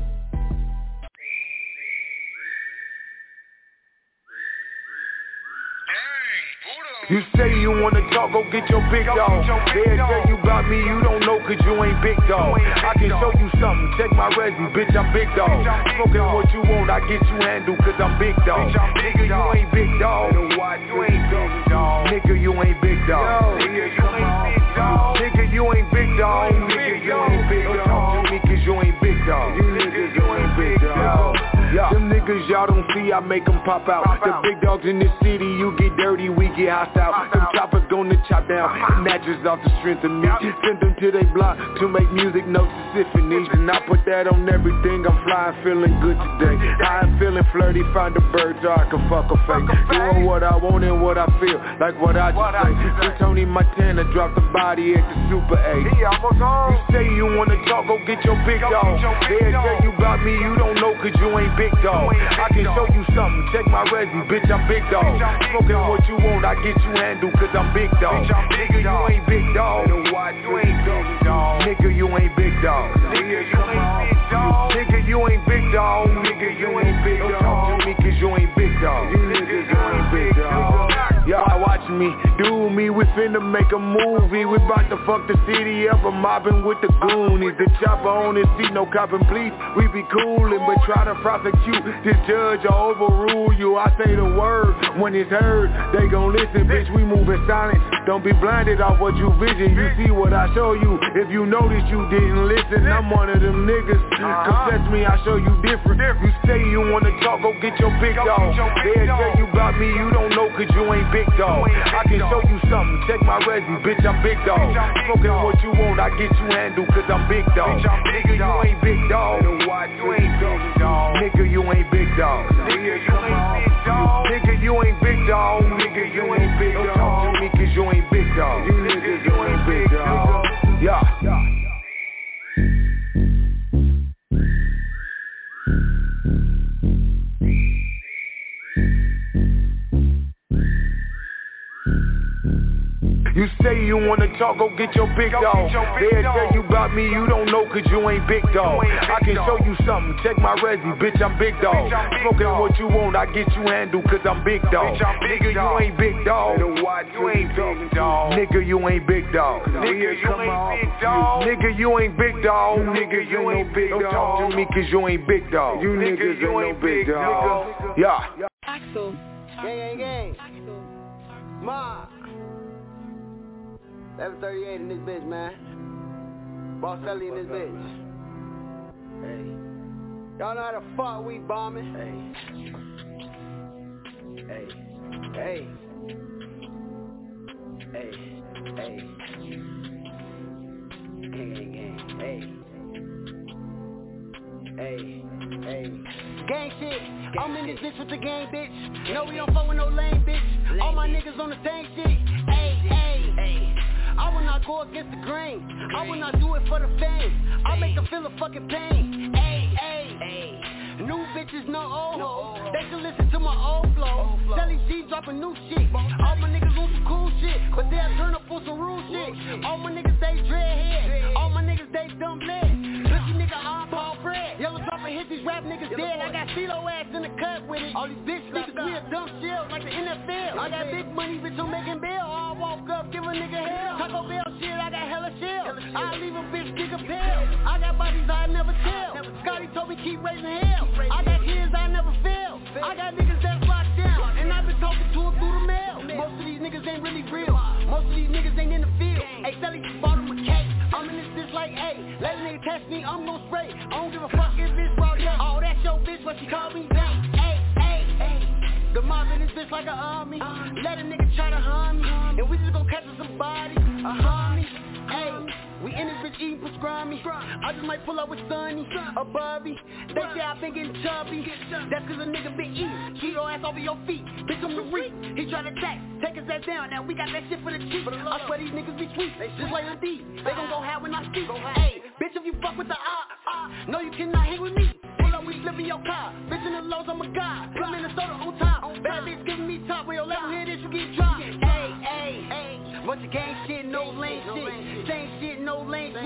You say you wanna talk, go get your big dog. They'll tell you about me, you don't know cause you ain't big dog. I can show you something, check my resume, bitch, I'm big dog. Smoking what you want, I get you handle cause I'm big dog. Nigga, you ain't big dog. You ain't big dog. Nigga, you ain't big dog. Nigga, you ain't big dog. Nigga, you ain't big dog. Nigga, you ain't big dog. Talk to me cause you ain't big dog. You niggas, you ain't big dog. Yeah. Them niggas y'all don't see, I make them pop out. The big dogs in this city, you get dirty, we get hostile. Them choppers gonna chop down matches off the strength of me. Send them to they block to make music notes to symphonies. And I put that on everything, I'm flying, feeling good today. I'm feeling flirty, find a bird so I can fuck a fake. Doing what I want and what I feel, like what I just say. So Tony Montana dropped the body at the Super eight. You say you wanna talk, go get your big dog. They'll tell you about me, you don't know cause you ain't big dog. I can show you something, check my resume, bitch, I'm big dog. Smoking what you want, I get you handle cause I'm big dog. Nigga, you ain't big dog. You ain't big dog. Nigga, you ain't big dog. Nigga, you ain't big dog. Nigga, you ain't big dog. Nigga, you ain't big dog. Don't talk to me cause you ain't big dog. You niggas, you ain't big dog. Y'all watch me, do me, we finna make a movie. We bout to fuck the city up, I'm mobbing with the Goonies. The chopper on his seat, no copping please. We be coolin', but try to prosecute this judge or overrule you. I say the word, when it's heard, they gon' listen, bitch, we moving silent. Don't be blinded off what you vision, you see what I show you. If you notice you didn't listen, I'm one of them niggas. Confess me, I show you different. You say you wanna talk, go get your big dog. They'll tell you about me, you don't know cause you ain't big dog. I can show you something, check my resume, bitch, I'm big dog. Smoking what you want, I get you handle cause I'm big dog. Nigga, you ain't big dog. You ain't big dog. Nigga, you ain't big dog. Nigga, you ain't big dog. Nigga, you ain't big dog. Nigga, you ain't big dog. Don't talk to me cause you ain't big dog. You niggas, you ain't big dog. Yeah. You say you wanna talk, go get your big dog. They'll tell you about me, you don't know cause you ain't big dog. I can show you something, check my resume, bitch, I'm big dog. Smoking what you want, I get you handle cause I'm big dog. Nigga, you ain't big dog. You ain't big dog. Nigga, you ain't big dog. Nigga, you ain't big dog. Nigga, you ain't big dog. Nigga, you ain't big dog. Don't talk to me cause you ain't big dog. You niggas ain't no big dog. Yeah. Axel. Gang, gang, gang. Ma. eleven thirty-eight in this bitch, man. Boss Ellie in this bitch. Hey. Y'all know how the fuck we bombing? Hey. Hey. Hey. Hey. Hey. Gang, gang, gang. Hey. Hey. Hey. Gang shit. Gang I'm in this bitch with the gang, bitch. No, we don't fuck with no lame, bitch. Lame All my bitch. Niggas on the same shit. Hey, hey, hey. I will not go against the grain. I will not do it for the fans. I make them feel the fucking pain. Ay, ay, ay. New bitches, no old hoes. They can listen to my old flow. Selly G dropping new shit. All my niggas on some cool shit, but they'll turn up for some rude shit. All my niggas, they dreadhead. All my niggas, they dumb lead. Pussy nigga, I'm Paul Fred. Yellow dropping hit these rap niggas dead. I got CeeLo ass in the cut with it. All these bitch niggas, we a dumb shit like the N F L. I got big money, bitch, I'm making bail. I walk up, give a nigga hell. Taco Bell shit, I got hella shell. I leave a bitch, dig a pill. I got bodies I never tell. Scotty told me keep raising hell. I got kids I never fail. I got niggas that's locked down, and I've been talking to them through the mail. Most of these niggas ain't really real. Most of these niggas ain't in the field. Hey, Sally bought him a cake. I'm in this bitch like, hey, let a nigga test me, I'm gon' spray. I don't give a fuck if this brought up. Oh, that's your bitch, but she called me back. Hey, hey, hey. The mob in this bitch like an army. Let a nigga try to harm me, and we just gon' catch us somebody. A harm me. Hey, we in this bitch eating pastrami. I just might pull up with Sonny or Bobby. They say I been getting chubby. That's cause a nigga been eating. Keep your ass over your feet. Bitch, I'm the reek. He try to attack. Take his ass down. Now we got that shit for the cheap. I swear these niggas be sweet. Just like a D. They gon' go high when I speak. Hey, bitch, if you fuck with the ah, ah, no, you cannot hang with me. Pull up, we flip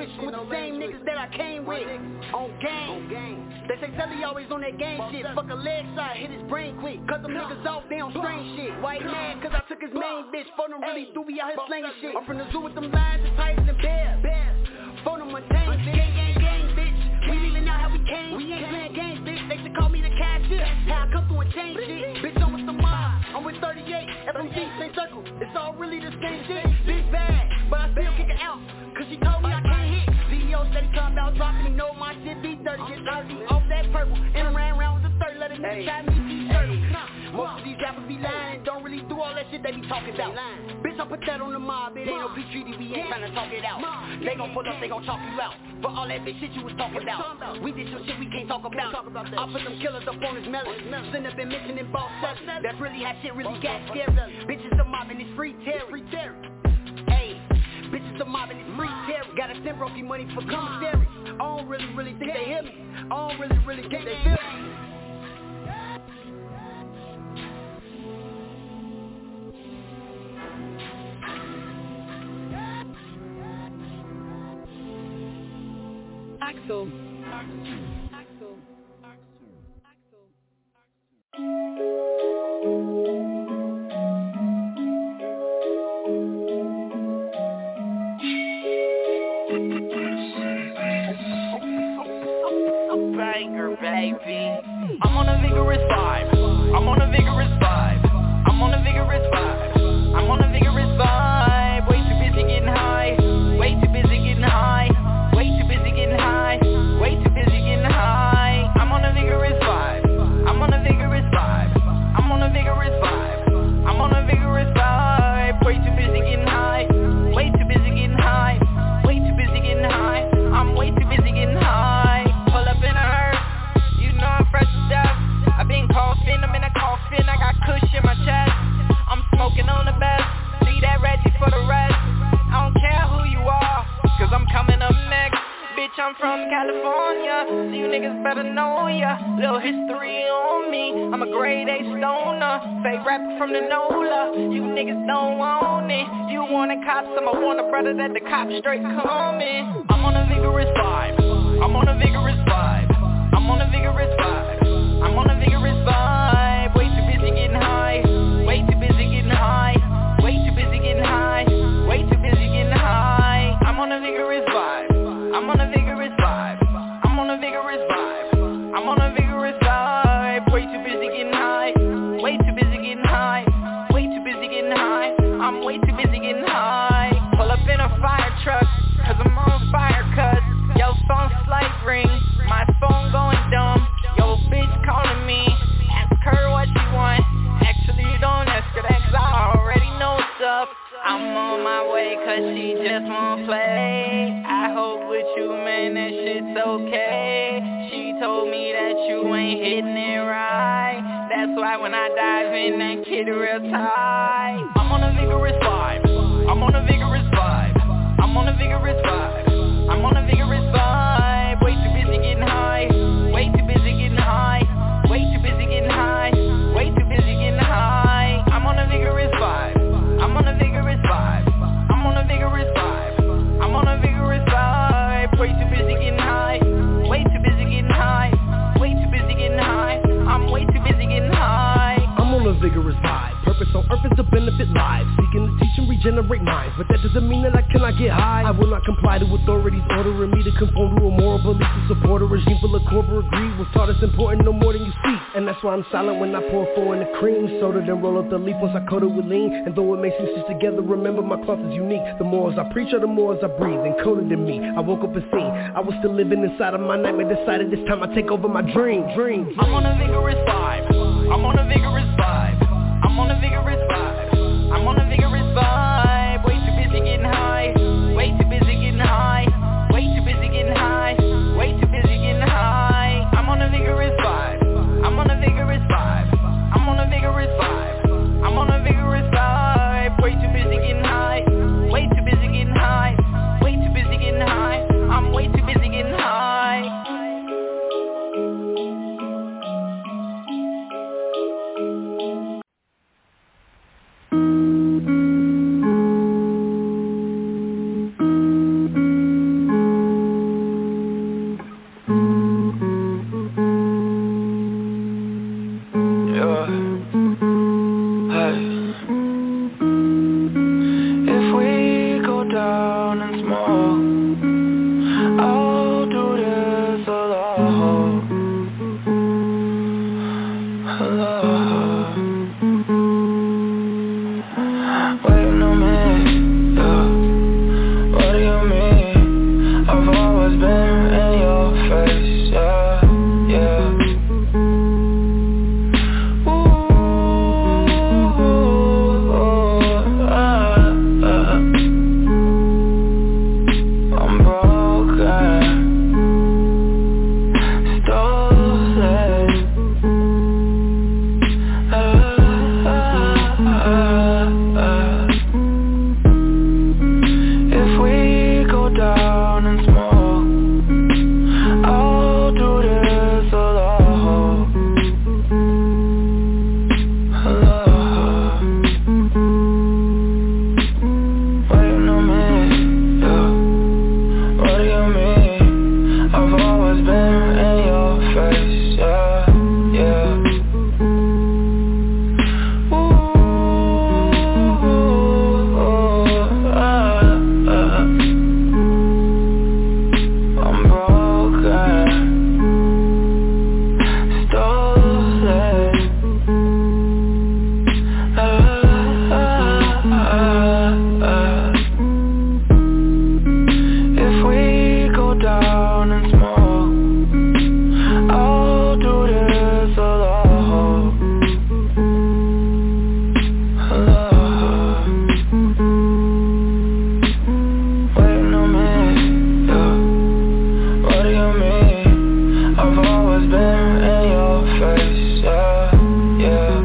bitch with the same niggas that I came with. On game. They say Telly always on that gang shit. Fuck a leg shot, hit his brain quick. Cause them niggas off, they on strange shit. Why he mad? Cause I took his main bitch. For them really do be out here slanging shit. I'm from the zoo with them lions and tigers and bears. For them mundane, bitch. Gang, gang, gang, bitch. We leaving out how we came. We ain't playing games, bitch. They should call me the cashier. How I come through and change shit. Bitch, I'm with the mob. I'm with thirty-eight. F M G, same circle. It's all really the same shit. Big bad, but I still kick it out. Cause she told me I can't hit. C E O steady talking about dropping. He know my shit be dirty. Get dirty off that purple. And I ran around with the third. Let a nigga try me t-shirt. Most of these rappers be lying. Don't really do all that shit they be talking about. Bitch, I put that on the mob. It ain't no peace treaty. We ain't trying to talk it out. They gon' pull up, they gon' talk you out. For all that bitch shit you was talking about. We did some shit we can't talk about. I put them killers up on his melon. Shouldn't have been mentioning boss selling. That's really how shit really got scary. Bitches the mob and it's free terror. Hey, bitches the mob and it's free terror. Got a send brokey money for commissary. I don't really, really think they hear me. I don't really, really think they feel me. Axel. Axel. Banger, baby. I'm on a vigorous vibe. I'm on a vigorous vibe. I'm on a vigorous vibe. I'm on a vigorous vibe. Way too busy getting high. Way too busy getting high. Way too busy getting high. Way too busy getting high. I'm on a vigorous vibe. I'm on a vigorous vibe. I'm on a vigorous vibe. I'm on a vigorous vibe. Way too busy getting high. Way too busy getting high. Way too busy getting high. I'm way too busy getting high. Pull up in a hearse. You know I'm fresh as death. I've been coughing. I'm in a coffin. I got kush in my chest. I'm smoking on the best. See that Reggie for the rest. I don't care who you are, cause I'm coming up next. Bitch, I'm from California, so you niggas better know ya. Little history on me, I'm a grade A stoner. Fake rapper from the NOLA, you niggas don't want it. You want a cop, I'ma want a brother that the cops straight coming. I'm on a vigorous vibe, I'm on a vigorous vibe. I'm on a vigorous vibe, I'm on a vigorous vibe. Way too busy getting high, way too busy getting high. Way too busy getting high, way too busy getting high. I'm on a vigorous vibe, I'm on a vigorous vibe. I'm on a vigorous vibe, I'm on a vigorous vibe. Way too busy getting high, way too busy getting high. Way too busy getting high, I'm way too busy getting high. Pull up in a fire truck, cause I'm on fire cuz. Yo, phone slight ring, my phone going dumb. Yo, bitch calling me, ask her what she want. Actually, don't ask her that cause I already know what's up. I'm on my way cause she just won't play. I hope with you, man, that shit's okay. She told me that you ain't hitting it right. That's why when I dive in, that kid real tight. I'm on a vigorous vibe, I'm on a vigorous vibe. I'm on a vigorous vibe, I'm on a vigorous vibe. Way too busy getting high, way too busy getting high. Way too busy getting high, way too busy getting high. I'm on a vigorous vibe, I'm on a vigorous vibe. I'm on a vigorous vibe, I'm on a vigorous vibe. Way too busy getting high, way too busy getting high. Way too busy getting high, I'm way too busy getting high. I'm on a vigorous vibe. Purpose on earth is to benefit lives. Seeking to teach and regenerate minds. But that doesn't mean that I cannot get high. I will not comply to authorities ordering me to conform to a moral belief to support a regime full of corporate greed. Was taught it's important no more than you speak. And that's why I'm silent when I pour four in the cream soda, then roll up the leaf once I coat it with lean. And though it may seem stitched together, remember my cloth is unique. The more as I preach or the more as I breathe, encoded in me. I woke up and seen I was still living inside of my nightmare. Decided this time I take over my dream, dream. I'm on a vigorous vibe, I'm on a vigorous vibe. I'm on a vigorous vibe, I'm on a vigorous vibe. Way too busy getting high, way too busy getting high. Way too busy getting high, way too busy getting high. I'm on a vigorous vibe, I'm on a vigorous vibe. I'm on a vigorous vibe, I'm on a vigorous vibe. Way too busy getting high, way too busy getting high. Way too busy getting high, I'm way too busy getting high. always been in your face, yeah, yeah.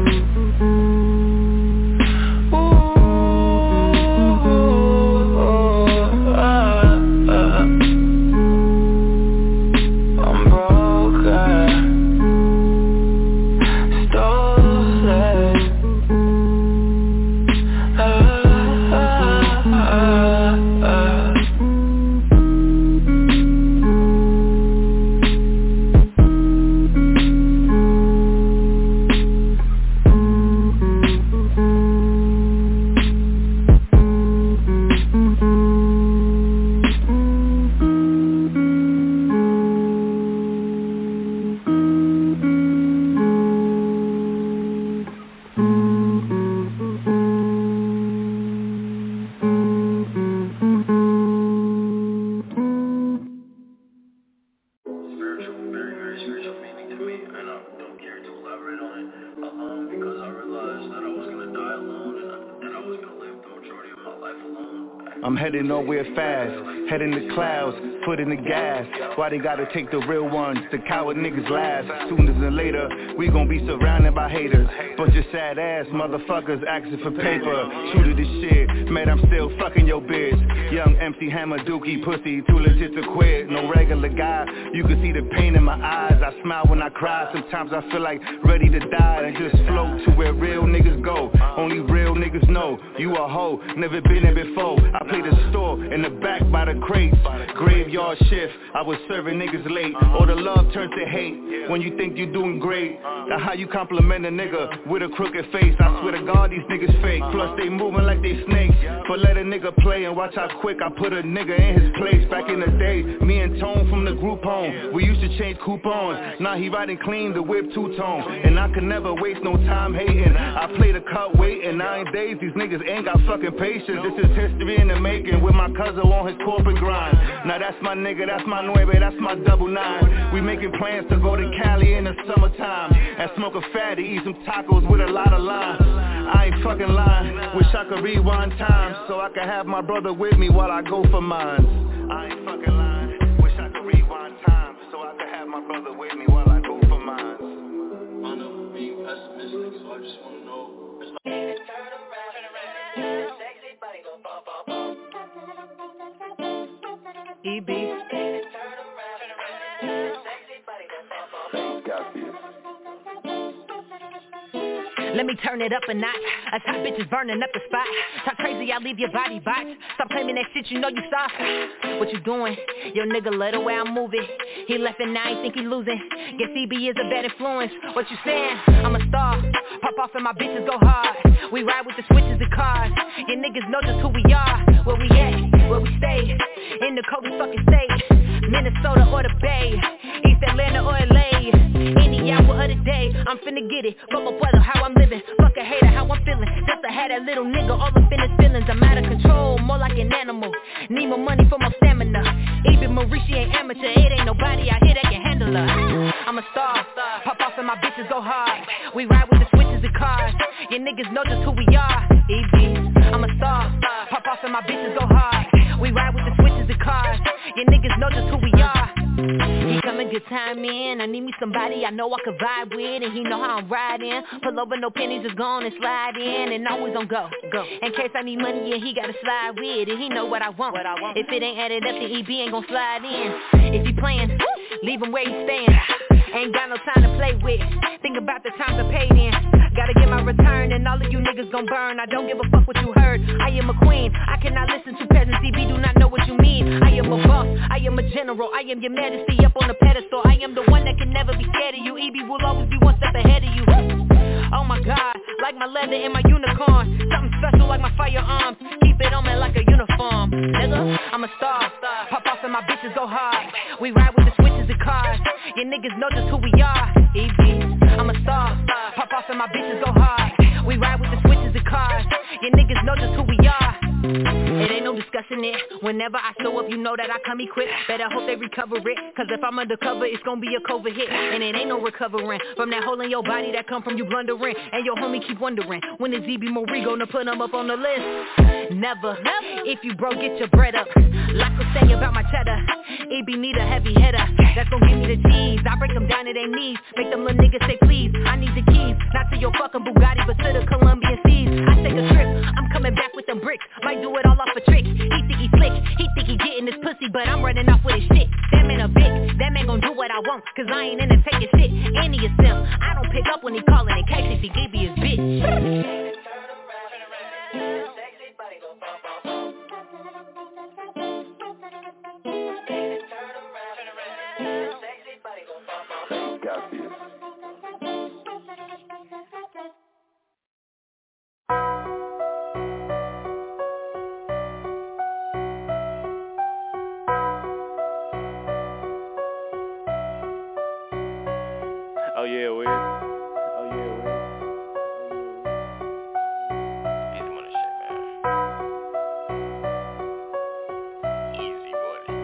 I'm heading nowhere fast, heading the clouds, foot in the gas. Why they gotta take the real ones, the coward niggas last. Sooner than later, we gon' be surrounded by haters. Bunch of sad ass motherfuckers asking for paper. True to this shit, man, I'm still fucking your bitch. Young empty hammer dookie pussy, too legit to quit. No regular guy, you can see the pain in my eyes. I smile when I cry, sometimes I feel like ready to die. And just float to where real niggas go. Only real niggas know, you a hoe, never been there before. I play the store, in the back by the crates. Graveyard shift, I was serving niggas late. All the love turns to hate, when you think you're doing great. Now how you compliment a nigga with a crooked face? I swear to God these niggas fake, plus they moving like they snakes. But let a nigga play and watch how quick I put a nigga in his place. Back in the day, me and Tone from the group home, we used to change coupons. Now he riding clean, the whip two-tone. And I can never waste no time hating. I play the cut weight in nine days, these niggas ain't got fucking patience. This is history in the making, with my cousin on his corporate grind. Now that's my nigga, that's my nueve, that's my double nine. We making plans to go to Cali in the summertime and smoke a fatty, eat some tacos with a lot of lime. I ain't fucking lying, wish I could rewind time so I could have my brother with me while I go for mine. I ain't fucking lying, wish I could rewind time so I could have my brother with me while I go for mine. I know being pessimistic, so I just wanna know. E B. Let me turn it up a notch. A top bitches burning up the spot. Talk crazy, I'll leave your body box. Stop claiming that shit, you know you soft. What you doing? Your nigga love the way I'm moving. He left and now he think he losing. Guess C B is a bad influence. What you saying? I'm a star. Pop off and my bitches go hard. We ride with the switches and cars. Your niggas know just who we are. Where we at? Where we stay? In the Kobe fucking state. Minnesota or the Bay. East Atlanta or L A. Any hour of the day, I'm finna get it. Fuck my brother, how I'm living. Fuck a hater, how I'm feeling. Just to have that little nigga all up in his feelings. I'm out of control, more like an animal. Need more money for my stamina. Even Marie, she ain't amateur. It ain't nobody out here that can handle her. I'm a star, pop off and my bitches go hard. We ride with the switches and cars. Your niggas know just who we are. E B, I'm a star, pop off and my bitches go hard. We ride with the switches and cars. Your niggas know just who we are. He coming good time in. I need me somebody I know I can vibe with, and he know how I'm riding. Pull over, no pennies, just gone and slide in, and always on go. Go. In case I need money, yeah, he gotta slide with it. He know what I want. What I want. If it ain't added up, then E B ain't gon' slide in. If he playing, leave him where he staying. Ain't got no time to play with. Think about the times I paid in. Gotta get my return, and all of you niggas gon' burn. I don't give a fuck what you heard. I am a queen. I cannot listen to peasants. E B do not know what you mean. I am a boss. I am a general. I am your majesty up on the pedestal. I am the one that can never be scared of you. E B will always be one step ahead of you. Oh my God, like my leather and my unicorn. Something special like my firearms. Keep it on me like a uniform. Nigga, I'm a star. Pop off and my bitches go hard. We ride with the switches and cars. Your niggas know just who we are. E B, I'm a star. Pop off and my bitches go hard. We ride with the switches and cars. Your niggas know just who we are. It ain't no discussion rocking it. Whenever I show up, you know that I come equipped. Better hope they recover it, cause if I'm undercover, it's gonna be a covert hit. And it ain't no recovering from that hole in your body that come from you blundering. And your homie keep wondering, when is Z B Marie gonna put him up on the list? Never. If you broke, get your bread up. Lots to say about my cheddar. It be need a heavy hitter that's gon' give me the cheese. I break them down to their knees, make them little niggas say please. I need the keys, not to your fucking Bugatti, but to the Colombian seas. I take a trip, I'm coming back with them bricks. Might do it all off a trick. He think he slick, he think he getting his pussy, but I'm running off with his shit. That man a bitch, that man gon' do what I want, cause I ain't into taking shit. And he is simp, I don't pick up when he callin' in case if he gave me his bitch. Oh yeah, Wiz. Oh yeah, Wiz. Easy money shit, man. Easy money.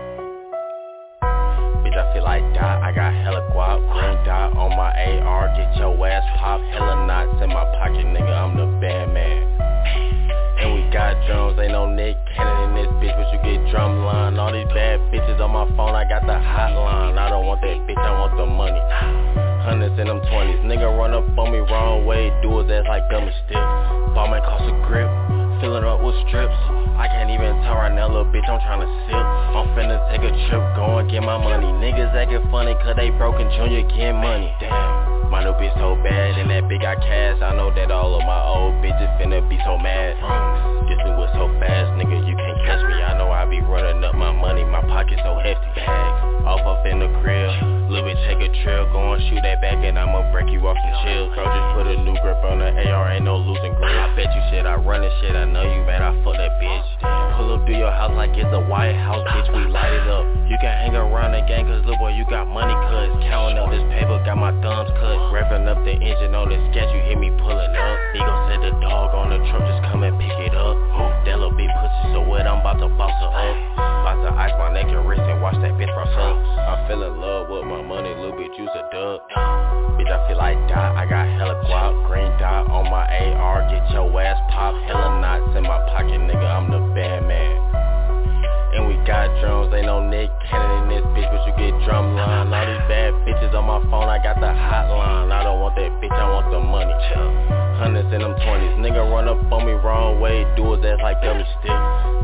Bitch, I feel like dot. I got hella guap, green dot on my A R. Get your ass pop, hella knots in my pocket, nigga. I'm the bad man. And we got drums, ain't no Nick Cannon in this bitch, but you get drum line. All these bad bitches on my phone, I got the hotline. I don't want that bitch, I want the money. Hundreds in them twenties, nigga run up on me wrong way, do his ass like gummy sticks. Ball man cost a grip, filling up with strips. I can't even tell right now, little bitch, I'm tryna sip. I'm finna take a trip, go and get my money. Niggas acting funny, cause they broken junior getting money. Damn, my new bitch so bad, and that bitch got cash. I know that all of my old bitches finna be so mad. This new was so fast, nigga, you can't catch me. I know I be running up my money, my pocket so hefty. Bags, off up in the crib. Little bitch take a trail, go and shoot that back and I'ma break you off some chill. Bro, just put a new grip on the A R, ain't no losing grip. I bet you shit, I run this shit, I know you mad, I fuck that bitch. Pull up to your house like it's a White House, bitch, we light it up. You can hang around the gang cause little boy, you got money cuz. Counting up this paper, got my thumbs cut. Revving up the engine on the sketch, you hear me pulling up. Nigo said the dog on the truck, just come and pick it up. That little bitch pussy so wet, I'm about to boss her up. About to ice my neck and wrist and watch that bitch frost up. I fell in love with my money, little bitch, you's a dub. Bitch, I feel like dot, I got hella guap, green dot on my A R. Get your ass pop, hella knots in my pocket, nigga, I'm the bad man. And we got drums, ain't no Nick Cannon in this bitch, but you get drum line. All these bad bitches on my phone, I got the hotline. I don't want that bitch, I want the money. Hundreds in them twenties, nigga run up on me wrong way, do his ass like gummy sticks.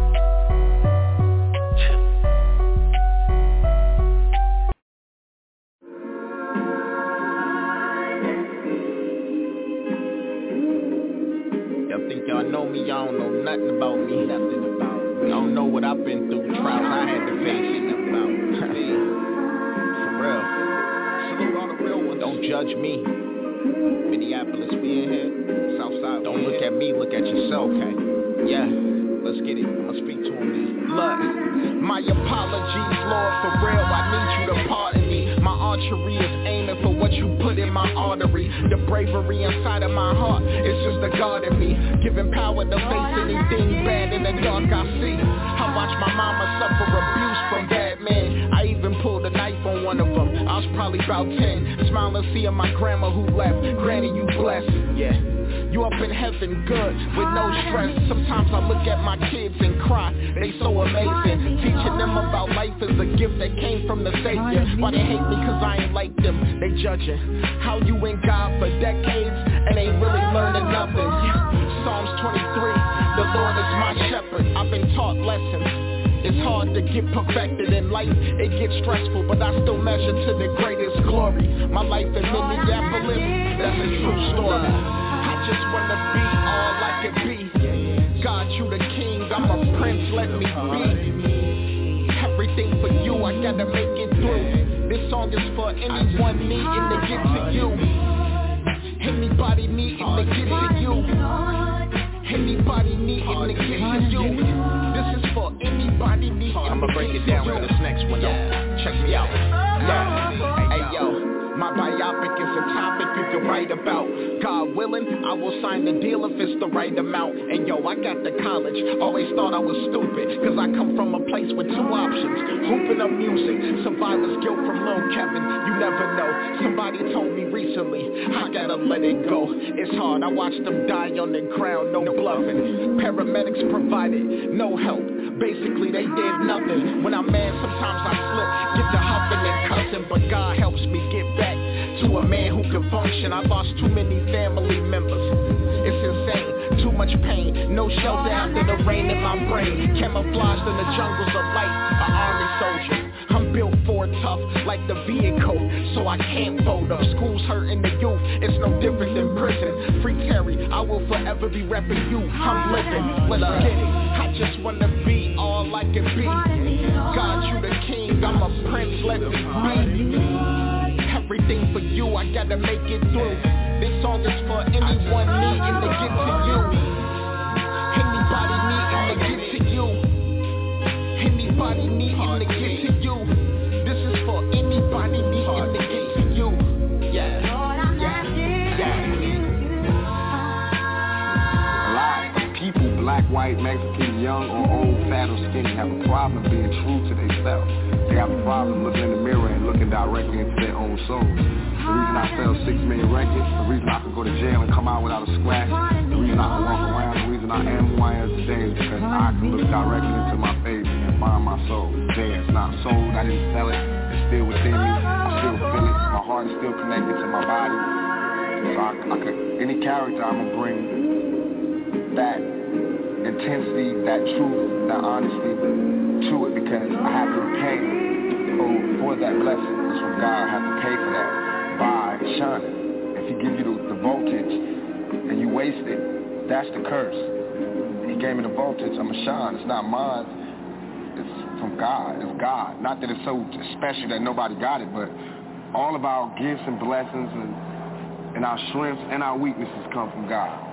Y'all know me, y'all don't know nothing about me. Nothing about me. Y'all don't know what I've been through, trials I had to face. Nothing about me. For real. Salute all the real ones. Don't judge me. Minneapolis, we in here. Southside, don't look at me, look at yourself. Okay. Yeah, let's get it. I'll speak to him then. Look, my apologies, Lord, for real. I need you to pardon me. My archery is aiming for what you put in my artery. The bravery inside of my heart is just a God in me, giving power to face anything bad in the dark I see. I watched my mama suffer abuse from bad men. I even pulled a knife on one of them. I was probably about ten, smiling seeing my grandma who left. Granny, you blessed, yeah. You up in heaven good, with no stress. Sometimes I look at my kids and cry, they so amazing. Teaching them about life is a gift that came from the Savior. Why they hate me cause I ain't like them, they judging. How you in God for decades and ain't really learning nothing. Psalms twenty-three, the Lord is my shepherd. I've been taught lessons. It's hard to get perfected in life, it gets stressful, but I still measure to the greatest glory. My life in Minneapolis, that's a true story. I just wanna be all I can be. God, you the king, I'm a prince, let me be. Everything for you, I gotta make it through. This song is for anyone needing to get to you. Anybody needing to get to you. Anybody needing to get to you. This is for anybody needing to get to you. I'ma break it down for this next one, yo. Check me out. Yeah. Hey, yo. My biopsy topic is a topic you can write about. God willing, I will sign the deal if it's the right amount. And yo, I got to college, always thought I was stupid, cause I come from a place with two options. Hooping up music, survivor's guilt from Lil Kevin. You never know, somebody told me recently, I gotta let it go. It's hard, I watched them die on the ground, no bluffing. Paramedics provided no help, basically they did nothing. When I'm mad, sometimes I slip, get to huffing and cussing, but God helps me get back to a man who can function. I lost too many family members, it's insane, too much pain. No shelter after the rain in my brain, camouflaged in the jungles of light, an army soldier. I'm built for tough, like the vehicle, so I can't fold up. School's hurting the youth, it's no different than prison. Free Terry, I will forever be repping you. I'm living, let's get it. I just wanna be all I can be. God, you the king, I'm a prince, let me be. Everything for you, I gotta make it through. This song is for anyone needing to get to you. Anybody needing to get to you. Anybody needing to get to you. This is for anybody needing to get to you. Yeah, yeah, yeah. A lot of people, black, white, Mexican, young or old, fat or skinny, have a problem being true to themselves. They have a problem looking in the mirror and looking directly into their own souls. The reason I sell six million records, the reason I can go to jail and come out without a scratch, the reason I can walk around, the reason I am who I am today is because I can look directly into my face and find my soul. There, it's not sold, I didn't sell it, it's still within me, I still feel it, my heart is still connected to my body. So I, I could, any character I'm gonna bring that intensity, that truth, that honesty to it, because I have to pay for, for that blessing. That's from God. I have to pay for that by shining. If he gives you the, the voltage and you waste it, that's the curse. He gave me the voltage, I'm a shine. It's not mine, it's from God. It's God. Not that it's so special that nobody got it, but all of our gifts and blessings and, and our strengths and our weaknesses come from God.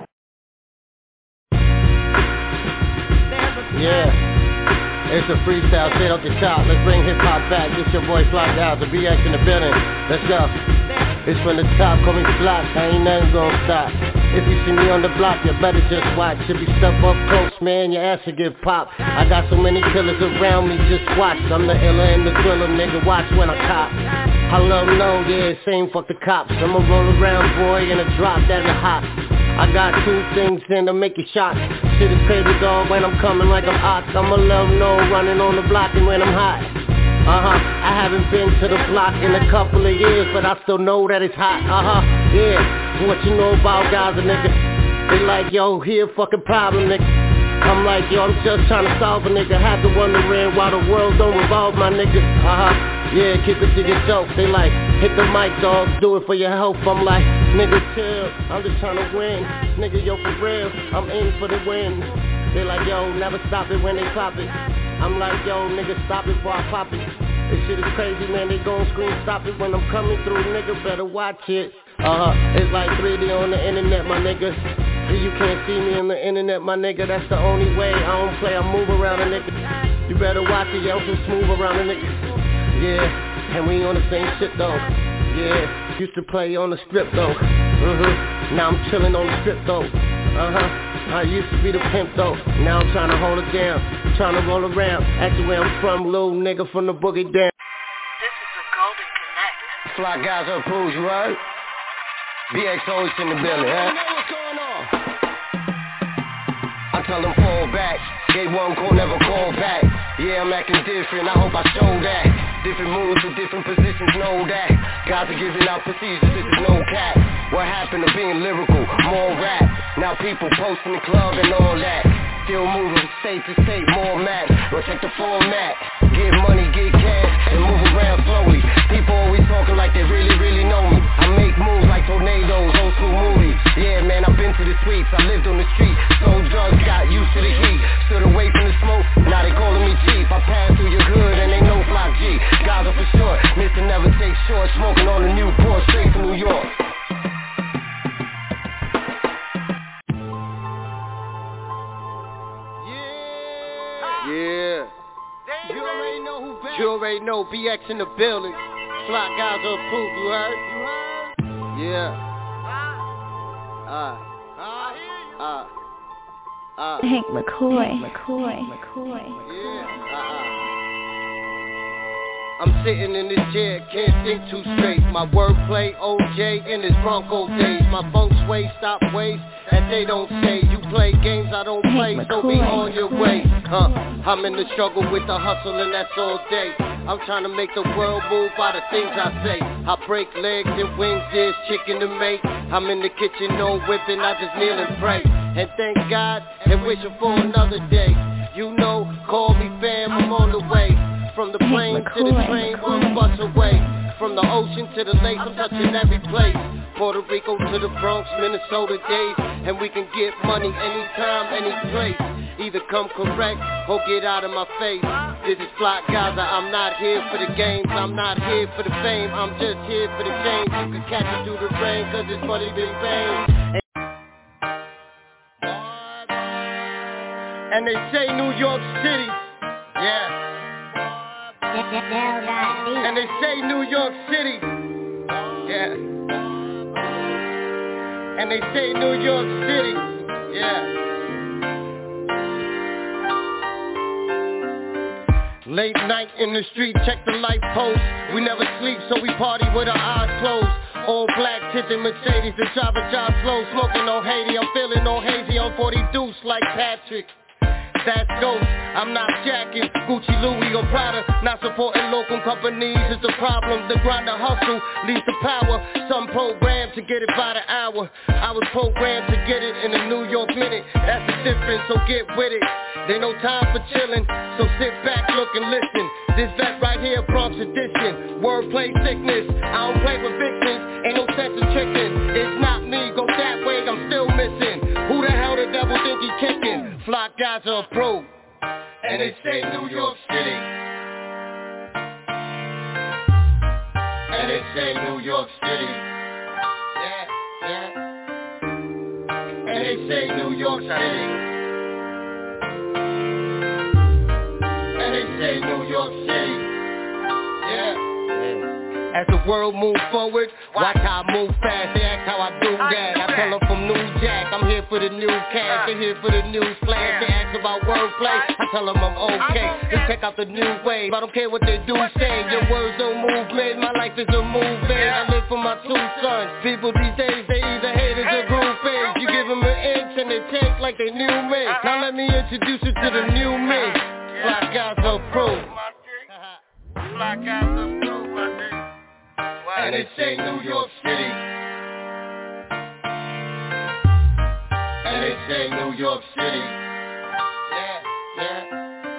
Yeah, it's a freestyle straight off the top. Let's bring hip hop back. It's your boy Flock House, the B X in the building. Let's go. It's from the top, call me Flock. I ain't nothing gonna stop. If you see me on the block, you better just watch. If you step up close, man, your ass will get popped. I got so many killers around me, just watch. I'm the iller and the thriller, nigga. Watch when I cop. I love no, yeah, same fuck the cops. I'm a roll around boy in a drop that is hot. I got two things in to make you shock. Shit is crazy, dog, when I'm coming like I'm hot. I'm a love no running on the block and when I'm hot. Uh-huh, I haven't been to the block in a couple of years, but I still know that it's hot. Uh-huh, yeah, what you know about Gaza, nigga? They like, yo, here fucking problem, nigga. I'm like, yo, I'm just trying to solve a nigga. Have to wondering why the world don't revolve, my nigga. Uh-huh. Yeah, keep it to yourself. They like, hit the mic, dog, do it for your health. I'm like, nigga, chill, I'm just trying to win. Nigga, yo, for real, I'm in for the win. They like, yo, never stop it when they pop it. I'm like, yo, nigga, stop it before I pop it. This shit is crazy, man, they gon' scream, stop it when I'm coming through. Nigga, better watch it. Uh-huh, it's like three D on the internet, my nigga. You can't see me on the internet, my nigga. That's the only way. I don't play, I move around a nigga. You better watch it, yo, so smooth around a nigga. Yeah, and we ain't on the same shit though. Yeah, used to play on the strip though. Mm-hmm, now I'm chilling on the strip though. Uh-huh, I used to be the pimp though. Now I'm trying to hold it down, trying to roll around. Actually where I'm from, little nigga from the boogie down. This is the Golden Connect. Fly guys up pools, you heard? B X always in the building, huh? I tell them fall back. Gave one call, never call back. Yeah, I'm acting different, I hope I show that. Different moves to different positions, know that. Guys are giving out procedures, this is no cap. What happened to being lyrical? More rap. Now people posting the club and all that. Still moving state to state, more max. Or check the format. Get money, get cash, and move around slowly. People always talking like they really, really know me. I make moves like tornadoes, old school movies. Yeah, man, I've been to the streets, I lived on the street. Sold drugs, got used to the heat. Stood away from the smoke, now they calling me cheap. I pass through your hood and they know Flock G. Guys are for sure, Mister Never Take Short. Smoking on the Newport, straight from New York. Yeah. You already know who back. You already know B X in the building. Flock guys up proof, you heard? You heard? Yeah. Uh, uh, uh. Hank McCoy, McCoy, McCoy. Yeah. Uh-uh. I'm sitting in this chair, can't think too straight. My wordplay, O J in his Bronco days. My funk sway, stop waste, and they don't say. You play games I don't play, so be on your way. Huh? I'm in the struggle with the hustle, and that's all day. I'm trying to make the world move by the things I say. I break legs and wings, there's chicken to make. I'm in the kitchen, no whipping, I just kneel and pray. And thank God, and wishing for another day. You know, call me fam, I'm on the way. From the plane to the train, one bus away. From the ocean to the lake, I'm touching every place. Puerto Rico to the Bronx, Minnesota days. And we can get money anytime, any place. Either come correct or get out of my face. This is Fly Gaza, I'm not here for the games. I'm not here for the fame, I'm just here for the change. You can catch it through the rain, cause it's money big bang. And they say New York City, yeah. And they say New York City, yeah. And they say New York City, yeah. Late night in the street, check the light post. We never sleep, so we party with our eyes closed. All black tinted Mercedes, the driver drive slow. Smoking on Haiti, I'm feeling all hazy on forty deuce like Patrick. That's ghost, I'm not jacking Gucci, Louis or Prada. Not supporting local companies is the problem. The grind to hustle leads to power. Some programmed to get it by the hour. I was programmed to get it in a New York minute. That's the difference, so get with it. There no time for chilling, so sit back, look and listen. This vet right here, Bronx edition. Wordplay sickness, I don't play with victims. Ain't no sense of tricking. It's not me, go that way, I'm still missing. Who the hell the devil think he kicking? Fly guys are approved. And they say New York City. And they say New York City. Yeah, yeah. And they say New York City. And they say New York City. Yeah, yeah. As the world moves forward, watch how I move fast. They ask how I do that. I tell them from New Jack, I'm here for the new cash. They here for the new flash. They ask about wordplay, I tell them I'm okay. Just check out the new wave. I don't care what they do say. Your words don't move me. My life is a movie. I live for my two sons. People these days, they either haters or groupies. You give them an inch and they take like they knew me. Now let me introduce you to the new me. Fly guys approved. Fly guys approved, my nigga. And they say New York City. And they say New York City. Yeah, yeah.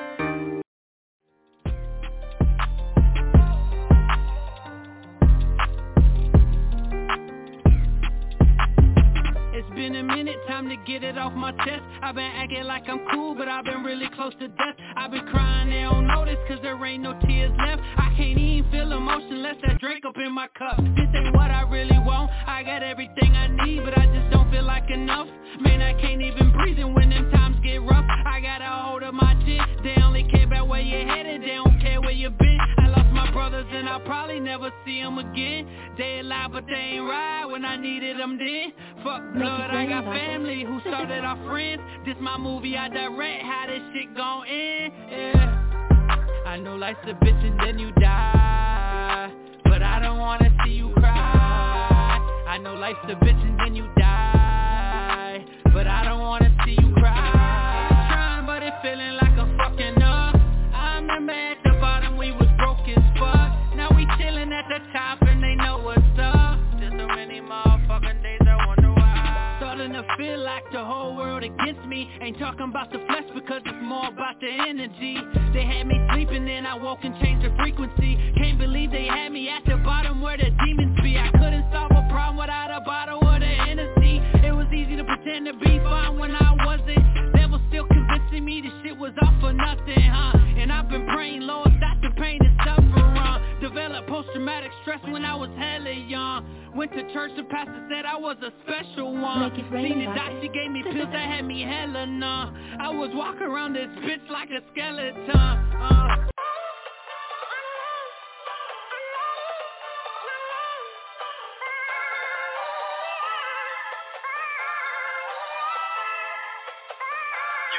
It's been a minute, time to get it off my chest. I've been acting like I'm cool, but I've been really close to death. I've been crying, they don't notice, cause there ain't no tears left. I can't even feel emotion unless that drink up in my cup. This ain't what I really want, I got everything I need, but I just don't feel like enough. Man, I can't even breathe, and when them times get rough, I gotta hold up my chin. They only care about where you're headed, they don't care where you been. I lost my brothers and I'll probably never see them again. They alive, but they ain't right when I needed them then. Fuck blood, I got family who started our friends. This my movie, I direct how this shit gon' end. Yeah, I know life's a bitch and then you die, but I don't wanna see you cry. I know life's a bitch and then you die, but I don't wanna see you cry. Trying, but it feeling like I'm fucking up. I remember at the bottom we was broke as fuck. Now we chillin' at the top and they know what's up. Just so many motherfucking days I wonder why. Starting to feel like the whole world against me. Ain't talking about the flesh because it's more about the energy. They had me sleeping, then I woke and changed the frequency. Can't believe they had me at the bottom where the demons be. I couldn't solve a problem without a bottle of the Hennessy. It was easy to pretend to be fine when I wasn't. They were still convincing me this shit was all for nothing, huh? And I've been praying, Lord, stop the pain and suffering. Developed post-traumatic stress when I was hella young. Went to church, the pastor said I was a special one. Seen the doc, she gave me pills that had me hella numb. I was walking around this bitch like a skeleton. uh.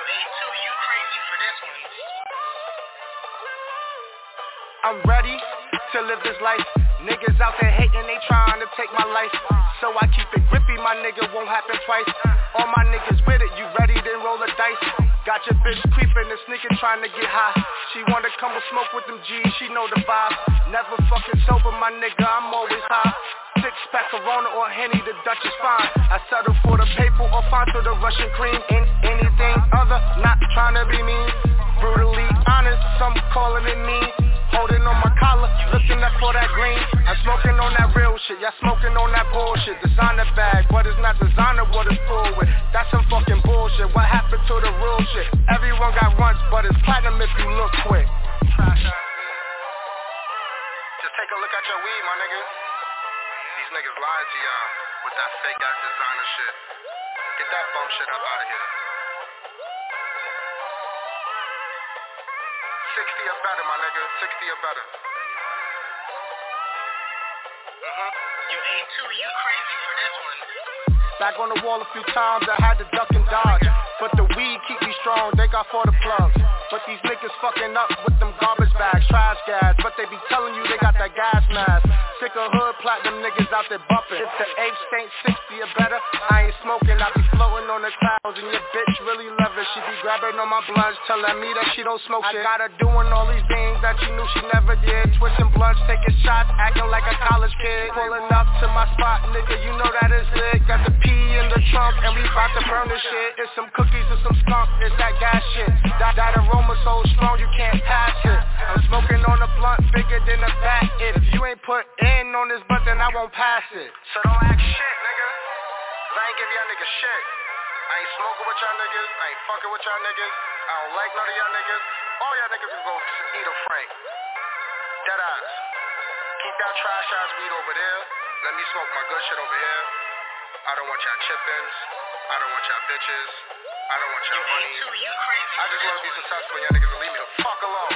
I'm ready to live this life. Niggas out there hating, they trying to take my life. So I keep it grippy, my nigga won't happen twice. All my niggas with it, you ready, then roll the dice. Got your bitch creeping and sneaking, trying to get high. She wanna come and smoke with them G's, she know the vibe. Never fucking sober, my nigga, I'm always high. Six pack Corona or Henny, the Dutch is fine. I settle for the paper or Fanta, the Russian cream. In anything other, not trying to be mean. Brutally honest, some calling it mean. Holding on my collar, looking up for that green. I'm smoking on that real shit, y'all smoking on that bullshit. Designer bag, but it's not designer what it's full with. That's some fucking bullshit, what happened to the real shit? Everyone got runs, but it's platinum if you look quick. Just take a look at your weed, my nigga. These niggas lying to y'all with that fake ass designer shit. Get that bum shit up out of here. Sixty or better, my nigga. Sixty or better. Mm-hmm. Yo, A two, you crazy for this one. Back on the wall a few times, I had to duck and dodge. But the weed keep me strong, they got for the plugs. But these niggas fucking up with them garbage bags, trash gas. But they be telling you they got that gas mask. Sick of hood, platinum niggas out there bumping. If the H ain't sixty or better, I ain't smoking. I be floating on the clouds and your bitch really love it. She be grabbing on my blunts, telling me that she don't smoke shit. I got her doing all these things that she knew she never did. Twisting blunts, taking shots, acting like a college kid. Pulling up to my spot, nigga, you know that is lit. Got the P in the trunk and we bout to burn this shit. It's some cookies and some skunk, it's that gas shit. That, that aroma so strong you can't pass it. I'm smoking on a blunt bigger than a bat. If you ain't put in on this blunt, then I won't pass it. So don't act shit, nigga, cause I ain't give y'all niggas shit. I ain't smoking with y'all niggas, I ain't fucking with y'all niggas. I don't like none of y'all niggas. All y'all niggas can go eat a Frank. Dead ass. Keep that trash ass weed over there. Let me smoke my good shit over here. I don't want y'all chippins. I don't want y'all bitches. I don't want y'all money. I just want to be successful. Y'all niggas will leave me the fuck alone.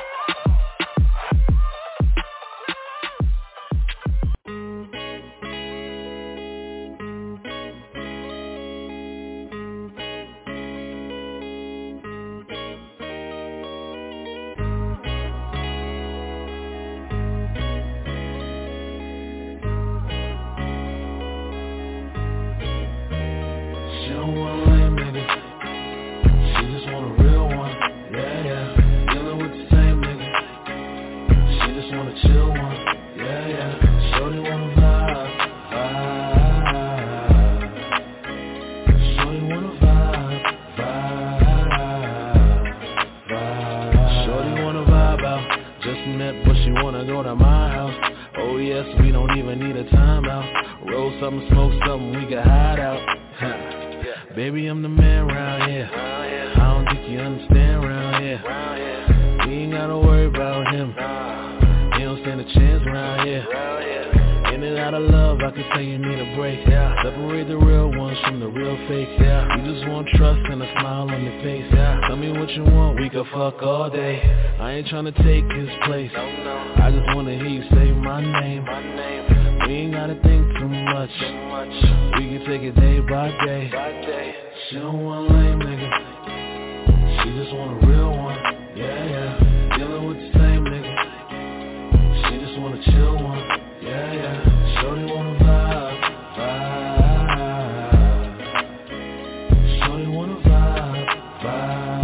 Tryna take his place. I just wanna hear you say my name. We ain't gotta think too much. We can take it day by day. She don't want a lame nigga. She just want a real one. Yeah, yeah. Dealing with the same nigga. She just want a chill one. Yeah, yeah. Shorty wanna vibe, vibe. Shorty wanna vibe, vibe.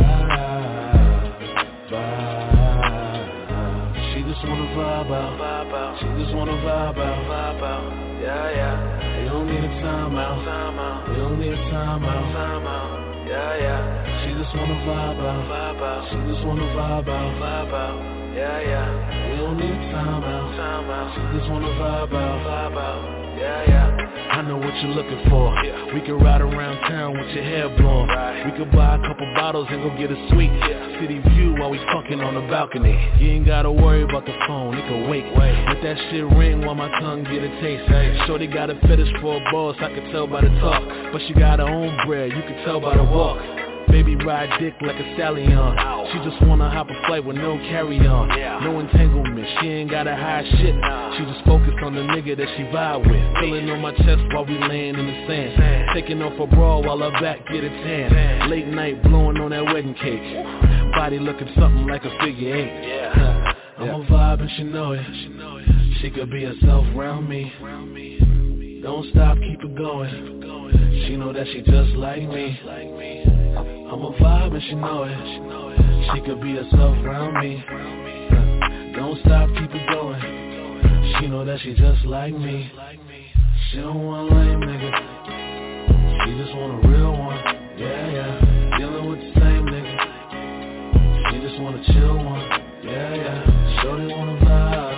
Vibe out, vibe out. She just wanna vibe out, vibe out. Yeah, yeah. We don't need a timeout, timeout. We don't need a timeout, timeout. Yeah, yeah. She just wanna vibe out, vibe out. She just wanna vibe out, vibe out. Yeah, yeah. We don't need a timeout, timeout. She just wanna vibe out, vibe out. Yeah, yeah. I know what you're looking for. Yeah. We can ride around town with your hair blown. Right. We could buy a couple bottles and go get a sweet yeah. city view while we fucking on the balcony. You ain't gotta worry about the phone, it can wait. wait. Let that shit ring while my tongue get a taste. Hey. Shorty got a fetish for a boss, I can tell by the talk. But she got her own bread, you can tell by the walk. Baby ride dick like a stallion. She just wanna hop a flight with no carry-on. No entanglement, she ain't gotta hide shit. She just focused on the nigga that she vibe with. Feeling on my chest while we laying in the sand. Taking off her bra while her back get a tan. Late night blowing on that wedding cake. Body looking something like a figure eight. I'm a vibe and she know it. She could be herself around me. Don't stop, keep it going. She know that she just like me. I'm a vibe and she know it. She could be herself around me. Don't stop, keep it going. She know that she just like me. She don't want a lame nigga. She just want a real one. Yeah, yeah. Dealing with the same nigga. She just want a chill one. Yeah, yeah. Shorty wanna vibe,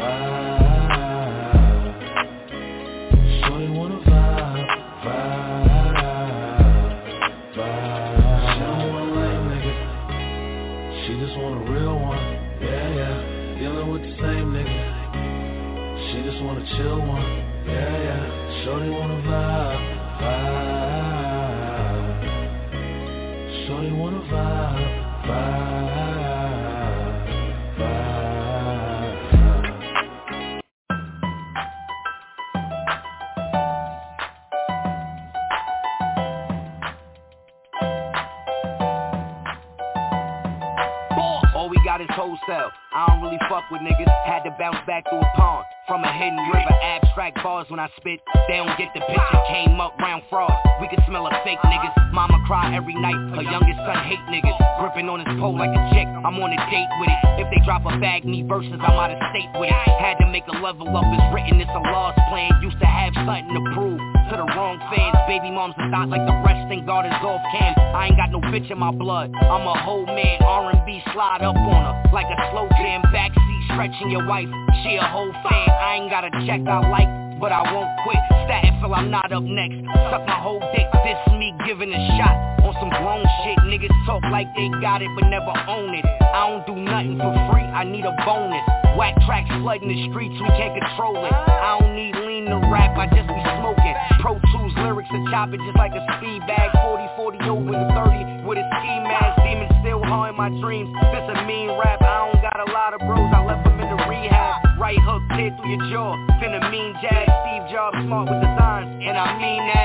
vibe. Shorty wanna vibe, vibe, vibe. She don't want a lame nigga. She just want a real one. Yeah, yeah. Dealing with the same nigga. She just want a chill one. Yeah, yeah. Shorty wanna vibe, vibe. Shorty wanna vibe, vibe. Got his wholesale. I don't really fuck with niggas. Had to bounce back through a pond. From a hidden river, abstract bars when I spit. They don't get the picture. Came up round fraud. We could smell a fake niggas. Mama cry every night. Her youngest son hate niggas. Gripping on his pole like a chick. I'm on a date with it. If they drop a bag, me versus, I'm out of state with it. Had to make a level up. It's written, it's a lost plan. Used to have something to prove to the wrong fans. Baby moms are not like the rest. Thank God is off cam. I ain't got no bitch in my blood. I'm a whole man. R and B slide up on her like a slow jam. Backseat stretching your wife. She a whole fan. I ain't got a check I like, but I won't quit. Statin' till I'm not up next. Suck my whole dick. This me giving a shot on some grown shit. Niggas talk like they got it, but never own it. I don't do nothing for free. I need a bonus. Whack tracks flooding the streets. We can't control it. I don't need lean to rap. I just be smoking. Pro Tools lyrics to chop it just like a speed bag. forty forty over the thirty with a ski mask. Demons still haunting my dreams. This a mean rap. I don't got a lot of bros. I left them in the rehab. Right hook tear through your jaw. Finna mean jazz. Steve Jobs smart with designs, and I mean that.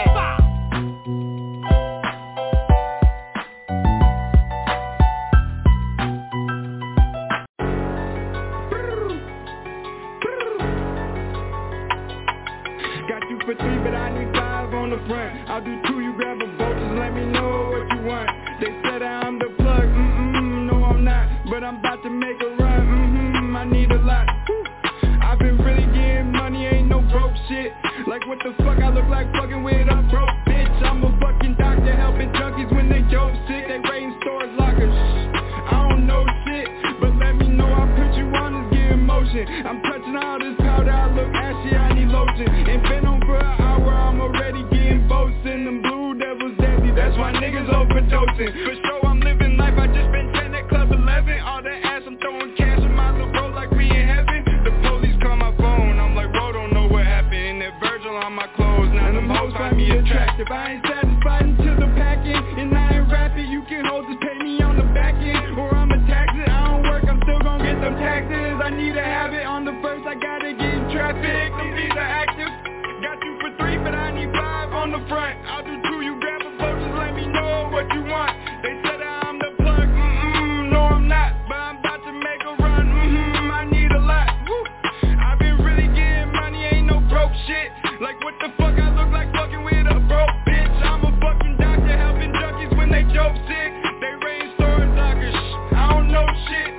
Got you for three, but I need five on the front. I'll do two, you grab a boat, just let me know what you want. They said I'm the plug, mm-mm, no I'm not, but I'm about to make a run, mm-hmm, I need a lot. I've been really getting money, ain't no broke shit. Like what the fuck I look like fucking with a broke bitch. I'm a fucking doctor helping junkies when they joke sick. They raiding stores lockers. I don't know shit, but let me know I put you on this gear in motion. I'm touching all this powder, I look ashy, I need lotion. Ain't been on for an hour, I'm already getting boasting. Them blue devils deadly, that's why niggas overdosing. For sure I'm living life, I just been ten at Club eleven. All that ass, I'm throwing cash in my little bro like we in heaven. The police call my phone, I'm like, bro, don't know what happened. That Virgil on my clothes, now them hoes find me attractive. I ain't satisfied until the packing, and I ain't rapping. You can hold just pay me on the back end, or I'ma tax it. I don't work, I'm still gon' get them taxes. I need a habit on the first, I gotta get in traffic. Them fees are active. Got you for three, but I need five on the front. I'll do two, you grab a boat, just let me know what you want. They said I'm the plug, mm-mm, no I'm not, but I'm about to make a run, mm-hmm, I need a lot. Woo. I've been really getting money, ain't no broke shit. Like what the fuck I look like fucking with a broke bitch. I'm a fucking doctor helping junkies when they joke sick. They rain storage lockers, I don't know shit.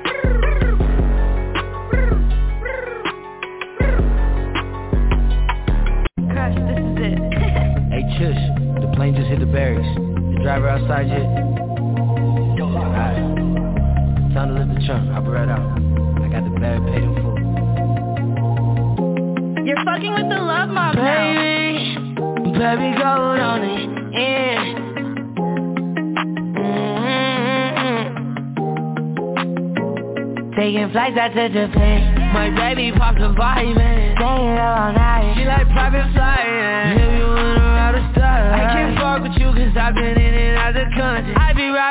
Crush, this is it. Hey Chush, the plane just hit the barracks. The driver outside yet? Alright, time to lift the trunk, I'll be right out. I got the bag paid in full. You're fucking with the love mob now. Baby, baby, go on it, yeah. Mm-hmm. Taking flights out to Japan. My baby pops a vitamin. Staying up all night. She like private flying. If you wanna ride a star, I can't fuck with you cause I've been in and out the country. I be riding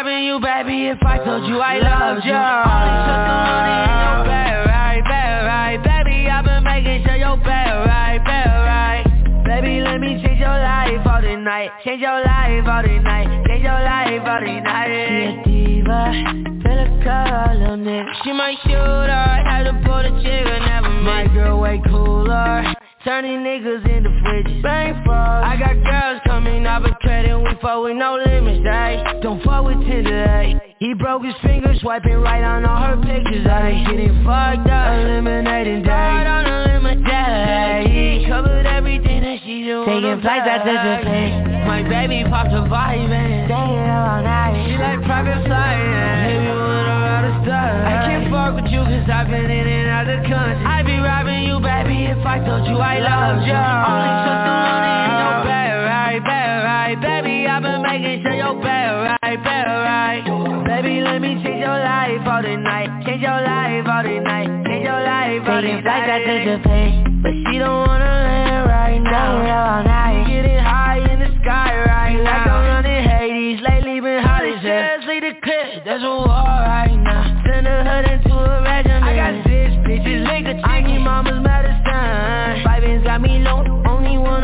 baby, if I told you I loved you. Only took the money in your bed, right, bed, right. Baby, I've been making sure your bed, right, bed, right. Baby, let me change your life all the night. Change your life all the night. Change your life all the night. She a diva, feel a call, little nigga. She my shooter, had to pull the trigger, never miss. My girl way cooler, turning niggas into fridges. Bang for I got girls coming off a credit, we fuck with no limits, ayy. Don't fuck with Tinder, ayy. He broke his finger, swiping right on all her pictures, ayy. Getting fucked up, eliminating day. Hard on a limit day. He covered everything that she do. Taking flights out to Japan. My baby pops a vibing. Staying all night. She like private flying. Maybe when I'm out of style. I can't fuck with you cause I've been in and out of country. I'd be robbing you, baby, if I told you I loved you. Only took the money in your bed, right, bed, right. Baby, I've been making sure your bed, right, bed, right. Baby, let me change your life all the night. Change your life all the night. Change your life all the night. Taking flights out to Japan, but she don't wanna land right now. All night. Getting high in the sky right now. Like I'm running Hades, lately been hot as hell. Lead the clip, there's a war right now. Send the hood into a regiment. I got six bitches, lick a chicken. I need mama's medicine. Five ends got me low, only one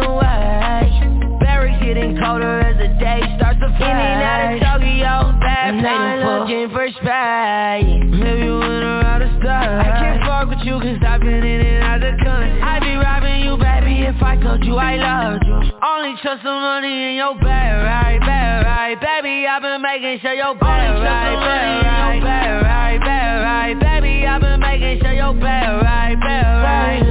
away. Barracks getting colder as the day starts to fade. In and out of Tokyo, bad now I'm looking for space. Maybe when I'm out of style. I can't fuck with you cause I've been in and out of country. I'd be robbing you, baby, if I told you I loved you. Only trust some money in your bed, right, bed, right. Baby, I've been making sure your bed, right, bed, right, bed, right, bed, right. Baby, I've been making sure your bed, right, bed, right.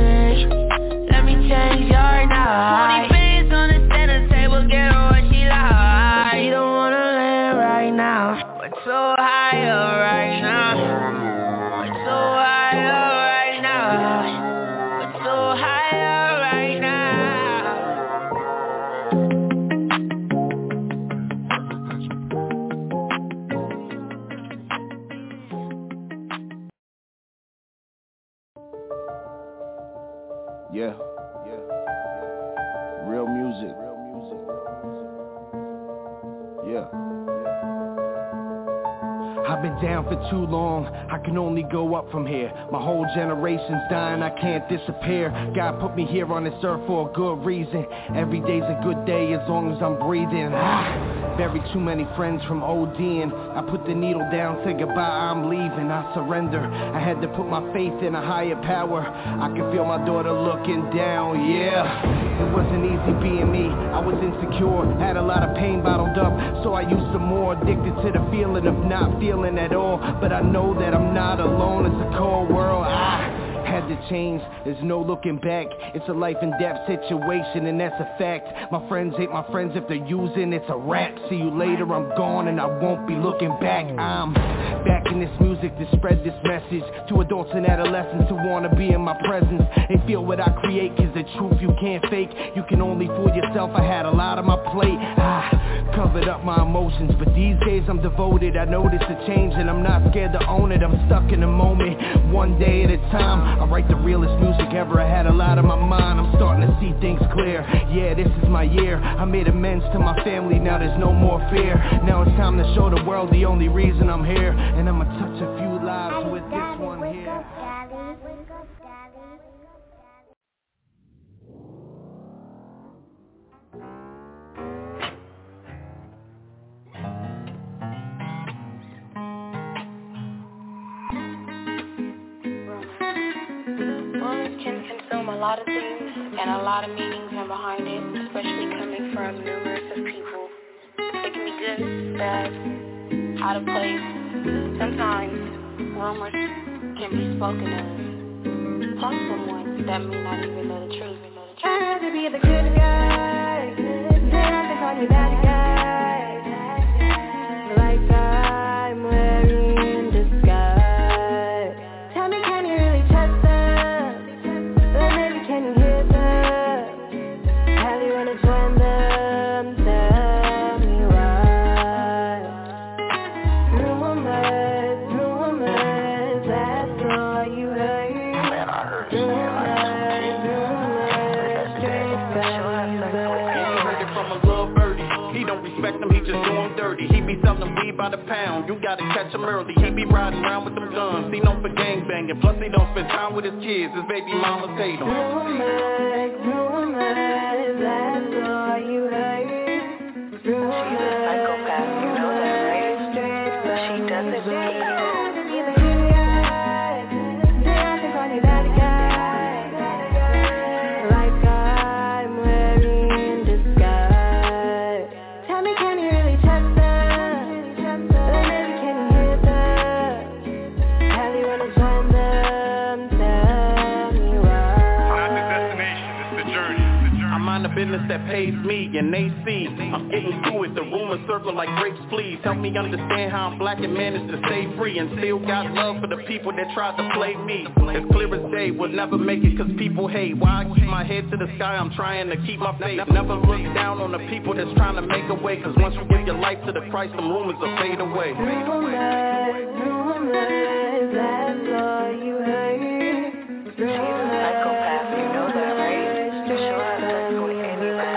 Let me change your night. Twenty bands on the center table, get her what she like. She don't wanna land right now, but so high up right now. But so high up right now. But so high up right now. Yeah, yeah, yeah. Real music. Real music. Yeah. I've been down for too long, I can only go up from here. My whole generation's dying, I can't disappear. God put me here on this earth for a good reason. Every day's a good day as long as I'm breathing. Ah, buried too many friends from ODing. I put the needle down, said goodbye, I'm leaving, I surrender. I had to put my faith in a higher power. I can feel my daughter looking down, yeah. It wasn't easy being me, I was insecure. Had a lot of pain bottled up, so I used some more. Addicted to the feeling of not feeling at all, but I know that I'm not alone. It's a cold world. I had to change, there's no looking back. It's a life and death situation, and that's a fact. My friends ain't my friends if they're using, it's a rap. See you later, I'm gone and I won't be looking back. I'm back in this music to spread this message to adults and adolescents who wanna be in my presence. They feel what I create, cause the truth you can't fake. You can only fool yourself, I had a lot on my plate. I covered up my emotions, but these days I'm devoted. I noticed a change and I'm not scared to own it. I'm stuck in the moment, one day at a time. I write the realest music ever, I had a lot on my mind. I'm starting to see things clear, yeah, this is my year. I made amends to my family, now there's no more fear. Now it's time to show the world the only reason I'm here. And I'ma touch a few lives with this one here. Can consume a lot of things and a lot of meanings in behind it, especially coming from numerous of people. It can be good, bad, out of place. Sometimes rumors can be spoken of from someone that may not even know the truth. I'd rather be the good guy than have to call you bad guy, like I'm wearing disguise. Tell me, can you really trust them? Or maybe can you hear them? Have you wanna join them? Tell me why. Rumors, rumors, that's all you heard. Man, I heard rumors, rumors, straight from you. ain't heard it from a little birdie. He don't respect him, he just do him dirty. He be selling weed by the pound, you gotta catch him early. He be riding around with them guns, he known for gangbanging. Plus he don't spend time with his kids, his baby mama hate him. Rumors, rumors, that's all you heard. She's a psychopath, you know that, right? She doesn't need business that pays me and they see I'm getting through it, the rumors circle like grapes, please help me understand how I'm black and managed to stay free and still got love for the people that tried to play me. It's clear as day, we'll never make it cause people hate. Why I keep my head to the sky, I'm trying to keep my faith. Never look down on the people that's trying to make a way, cause once you give your life to the Christ, them rumors will fade away. Rumors, rumors, that's all you heard. She's a psychopath, you know that, right? She'll have sex with anybody.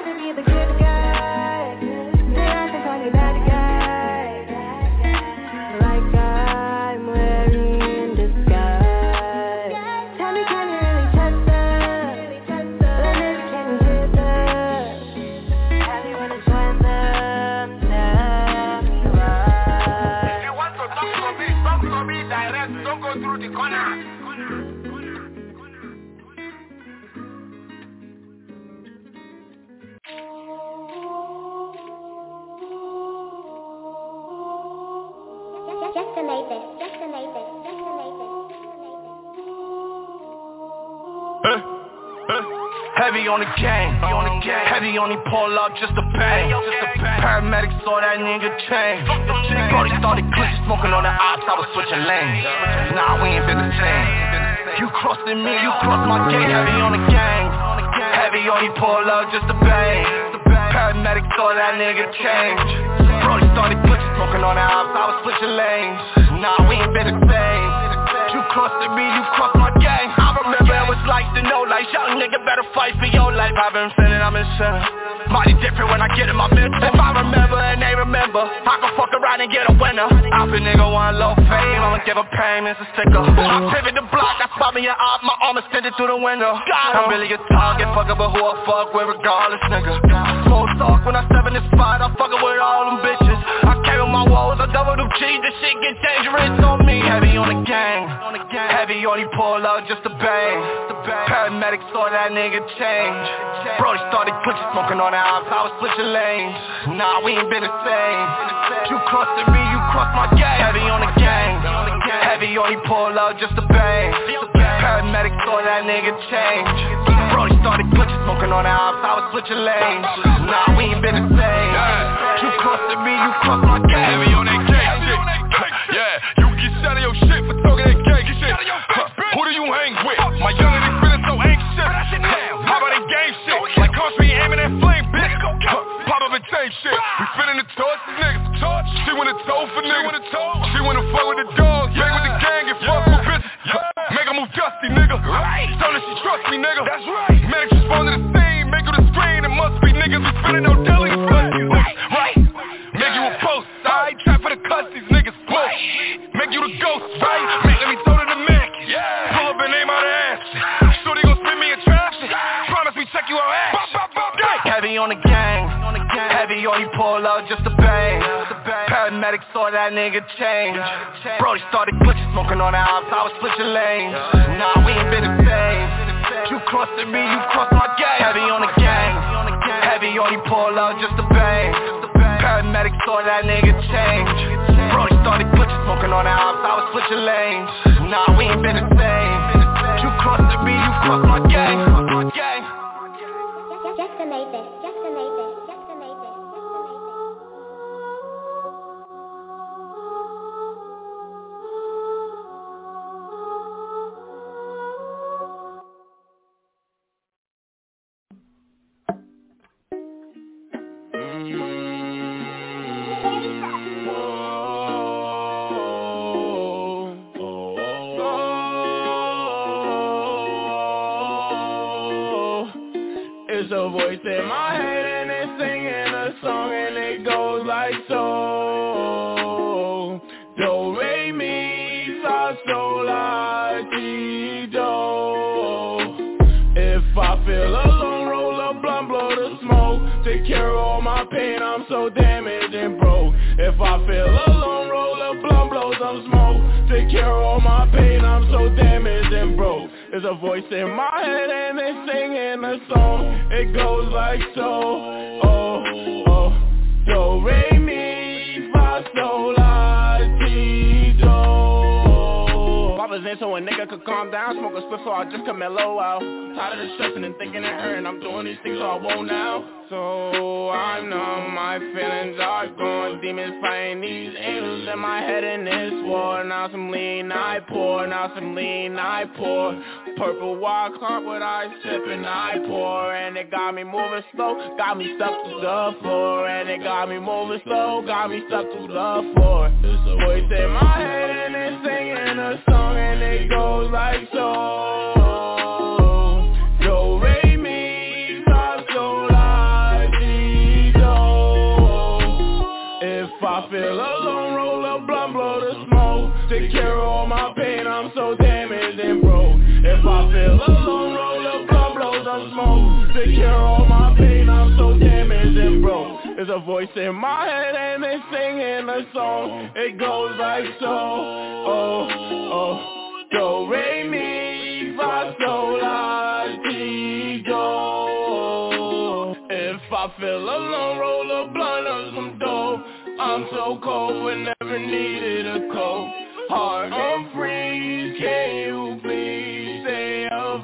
Heavy on the gang, heavy on the pull up, just a bang. Paramedics saw that nigga change. Brody started glitching, smoking on the ops, I was switching lanes. Nah, we ain't been the same. You crossing me, you crossed my gate. Heavy on the gang, heavy on the pull up, just a bang. Paramedics saw that nigga change. Brody started glitching, smoking on the ops, I was switching lanes. Nah, we ain't been the same. You crossing me, you crossed my gang. I remember it was like to know, like young nigga better fight for your life. I've been feeling I'm in sin. Mighty different when I get in my midst. If I remember and they remember, I can fuck around and get a winner. I been nigga want low fame, I'ma give a payments a sticker. I pivot the block, I spot me up, my arm extended through the window. I'm really a target, fuck up, but who I fuck with regardless, nigga. Smoke talk when I step in the spot, I fuck with all them bitches. I came with my walls, I double them cheese, this shit get dangerous on me. Heavy on the gang, heavy on the pull out, just a bang. Paramedics saw that nigga change. Brody started glitching, smoking on the ops, I was switching lanes. Nah, we ain't been the same. You crossed me, you crossed my gang. Heavy on the gang, heavy on the pull out, just a bang. Paramedics saw that nigga change. Brody started glitching, smoking on the ops, I was switching lanes. Nah, we ain't been the same. You crossed me, you crossed my gang. Heavy on that gang shit. Yeah, you get shot of your shit for talking that gang shit. Who do you hang with? My young lady feeling so anxious. How about that gang shit? Like country aiming that flame, bitch. Pop up and change shit. We spinning the torch, these niggas. She wanna toe for niggas. She wanna fuck with the dogs, bang with the gang and fuck with bitches. Make her move dusty, nigga. Tell her she trust me, nigga. That's right. Medics respond to the scene, make her the screen. It must be niggas who spinning no deli. Right, right. Make you a post, I ain't trap for the cuss, these niggas smoke. Make you the ghost, right? Make me throw to the Mac. Pull up and aim out of ass. So they gon' spin me in trap. Promise me check you out ass. Heavy on the gang, heavy on the pull out, just a bang. Paramedics saw that nigga change. Brody started glitching, smoking on the ops, I was switching lanes. Nah, we ain't been the same. You crossed me, you crossed my gang. Heavy on the gang, heavy on the pull out, just a bang. Paramedics saw that nigga change. Brody started glitching, smoking on the ops, I was switching lanes. Nah, we ain't been the same. You crossed me, you crossed my gang. Just to make this, just to make this, just to make this. It's a voice in my head and they're singing a song and it goes like so. Do, re, mi, fa, sol, la, ti, do. If I feel alone, roll a blunt, blow the smoke. Take care of all my pain, I'm so damaged and broke. If I feel alone, roll a blunt, blow some smoke. Take care of all my pain, I'm so damaged and broke. There's a voice in my head and they're singing a song. It goes like so. Oh, oh, do, re, mi, fa, sol, la, ti, do. Papa's in so a nigga could calm down. Smoke a spliff so I just can mellow out. Tired of the stressing and thinking and hurting. I'm doing these things so I won't now. So I'm numb, my feelings are gone. Demons fighting these angels in my head in this war. Now some lean I pour, now some lean I pour. Purple wine cart, what I sip and I pour. And it got me moving slow, got me stuck to the floor. And it got me moving slow, got me stuck to the floor. There's a voice in my head and it's singing a song and it goes like so. Do, re, mi, fa, sol, la, ti, do. If I feel alone, roll a blunt, blow the smoke. Take care of all my pain, I'm so damaged and broke. If I feel alone, roll a blunt, blow some smoke. Take care of all my pain, I'm so damaged and broke. There's a voice in my head and it's singing a song. It goes like so. Oh, oh, do, re, mi, fa, sol, la, ti, do. If I feel alone, roll a blunt or some dope. I'm so cold, but never needed a coat. Heart on freeze, can you please stay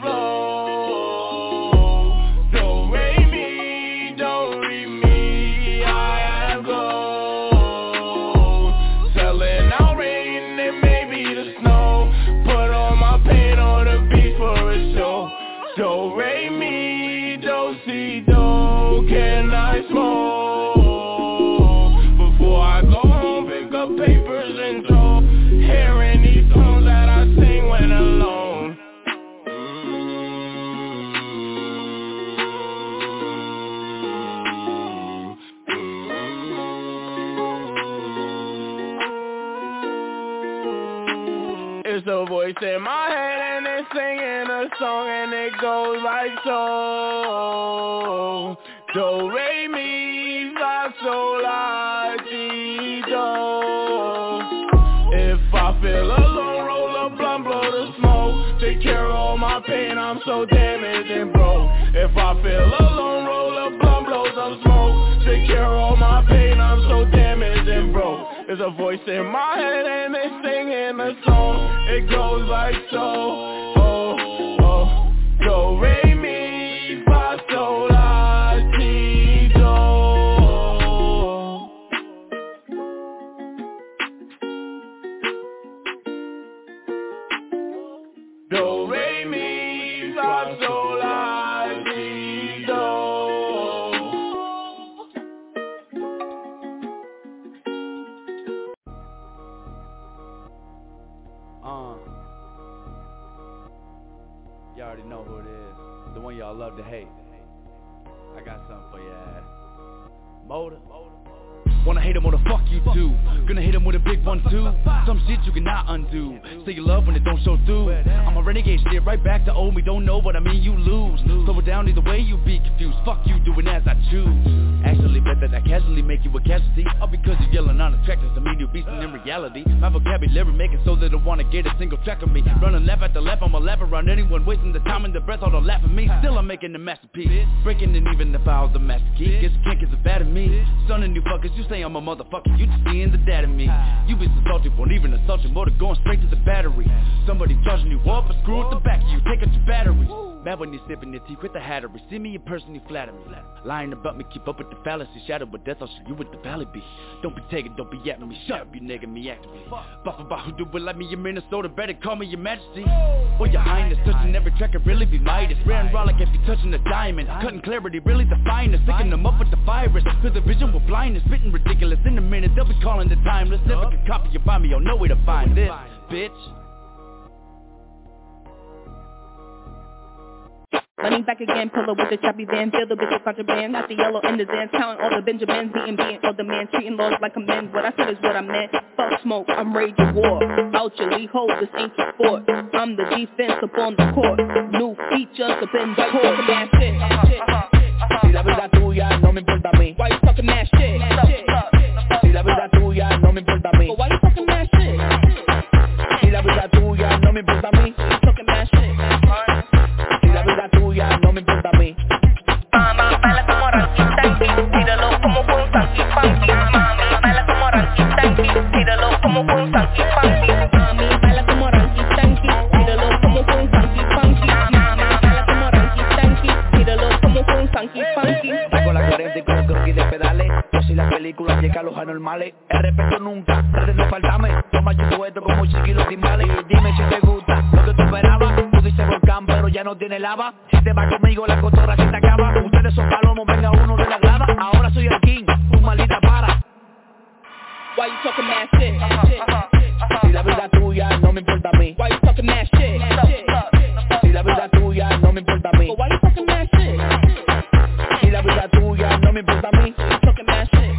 afloat? Do, re, mi, don't read me, I have gold. Selling out rain and maybe the snow. Put all my pain on the beach for a show. Do, re, mi, do, si, do, can I smoke? Before I go home, pick up papers and talk. Hearing these songs that I sing when alone. It's a voice in my head and it's singing a song and it goes like so. Do, re, mi, fa, sol, la, ti, do. If I feel alone, roll a blunt, blow the smoke. Take care of all my pain, I'm so damaged and broke. If I feel alone, roll a blunt, blow some smoke. Take care of all my pain, I'm so damaged and broke. There's a voice in my head and it's singing a song. It goes like so. Oh, oh, do, re, mi, fa, sol, la, ti, do. Do, re, mi, fa, sol, la, ti, do. Uh, y'all already know who it is. The one y'all love to hate. I got something for your ass. Motor. Wanna hate him, what the fuck you do? Gonna hit him with a big one too. Some shit you cannot undo. Say you love when it don't show through. I'm a renegade shit, right back to old me. Don't know what I mean, you lose. Slow it down either way, you be confused. Fuck you doing as I choose. Actually bet that I casually make you a casualty. All because you're yelling on the track doesn't mean you're beasting in reality. My vocabulary make it so they don't wanna get a single track of me. Running lap after lap, I'ma lap around anyone wasting the time and the breath, all the laugh at me. Still I'm making a masterpiece. Breaking and even if I was the master key. Guess you can't get so bad at me. Stunning you fuckers, you say I'm a motherfucker, you just seeing the dad in me. You be so salty, won't even assault your motor, going straight to the battery. Somebody charging you up, a screw at the back of you, take out your batteries. Mad when you sipping your tea, quit the hattery. See me in person, you flatter me. Lying about me, keep up with the fallacy. Shadow with death, I'll show you what the valley be. Don't be taking, don't be at me. Shut up, you nigga, me actively. Buff about who do it like me in Minnesota, better call me your majesty. Or your highness, touching every track, it really be Midas. Rare and raw like if you touching a diamond. Cutting clarity, really the finest. Sticking them up with the virus. Cause the vision will blindness, spitting ridiculous. In a minute, they'll be calling the timeless. Never can copy you by me, you'll know where to find this, bitch. Running back again, pull up with the choppy van, feel the bitch of contraband. Got the yellow in the Zans, counting all the Benjamins, beating, beating all the man, treating laws like a man. What I said is what I meant. Fuck smoke, I'm raging war. Out your we hold this ain't the sport. I'm the defense up on the court. New features up in the court. Mad shit. Si la vida tuya no me importa a mí. Why you talking mad shit? Si la vida tuya no me importa a mí. But why you talking mad shit? Si la vida tuya no me importa a mí. You talking mad shit? Si la vida tuya no me importa a mí. Mama, baila como Ranky Tanky, tíralo como un funky funky. Mami, baila como Ranky Tanky, tíralo como un funky funky. Mami, baila como Ranky Tanky, tíralo como un funky funky. Mami, baila como Ranky Tanky, tíralo como un funky funky. Saco la cuarenta y con el croquis de pedales. Yo soy la película llega a los anormales. El respeto nunca, trates de faltarme. Toma yo esto como chiquilos timbales. Dime si te gusta lo que tú esperabas. Tú dices volcán pero ya no tiene lava. Si te vas conmigo la cotorra se te acaba. Ustedes son palomos, venga uno de la grada. Ahora soy el king, tu maldita para. Why you talking mad shit? Si la vida tuya no me importa a mí. Why you talking mad shit? Si la vida tuya no me importa a mí. But why you talking mad shit? Si la vida tuya no me importa a mí. You talking mad shit?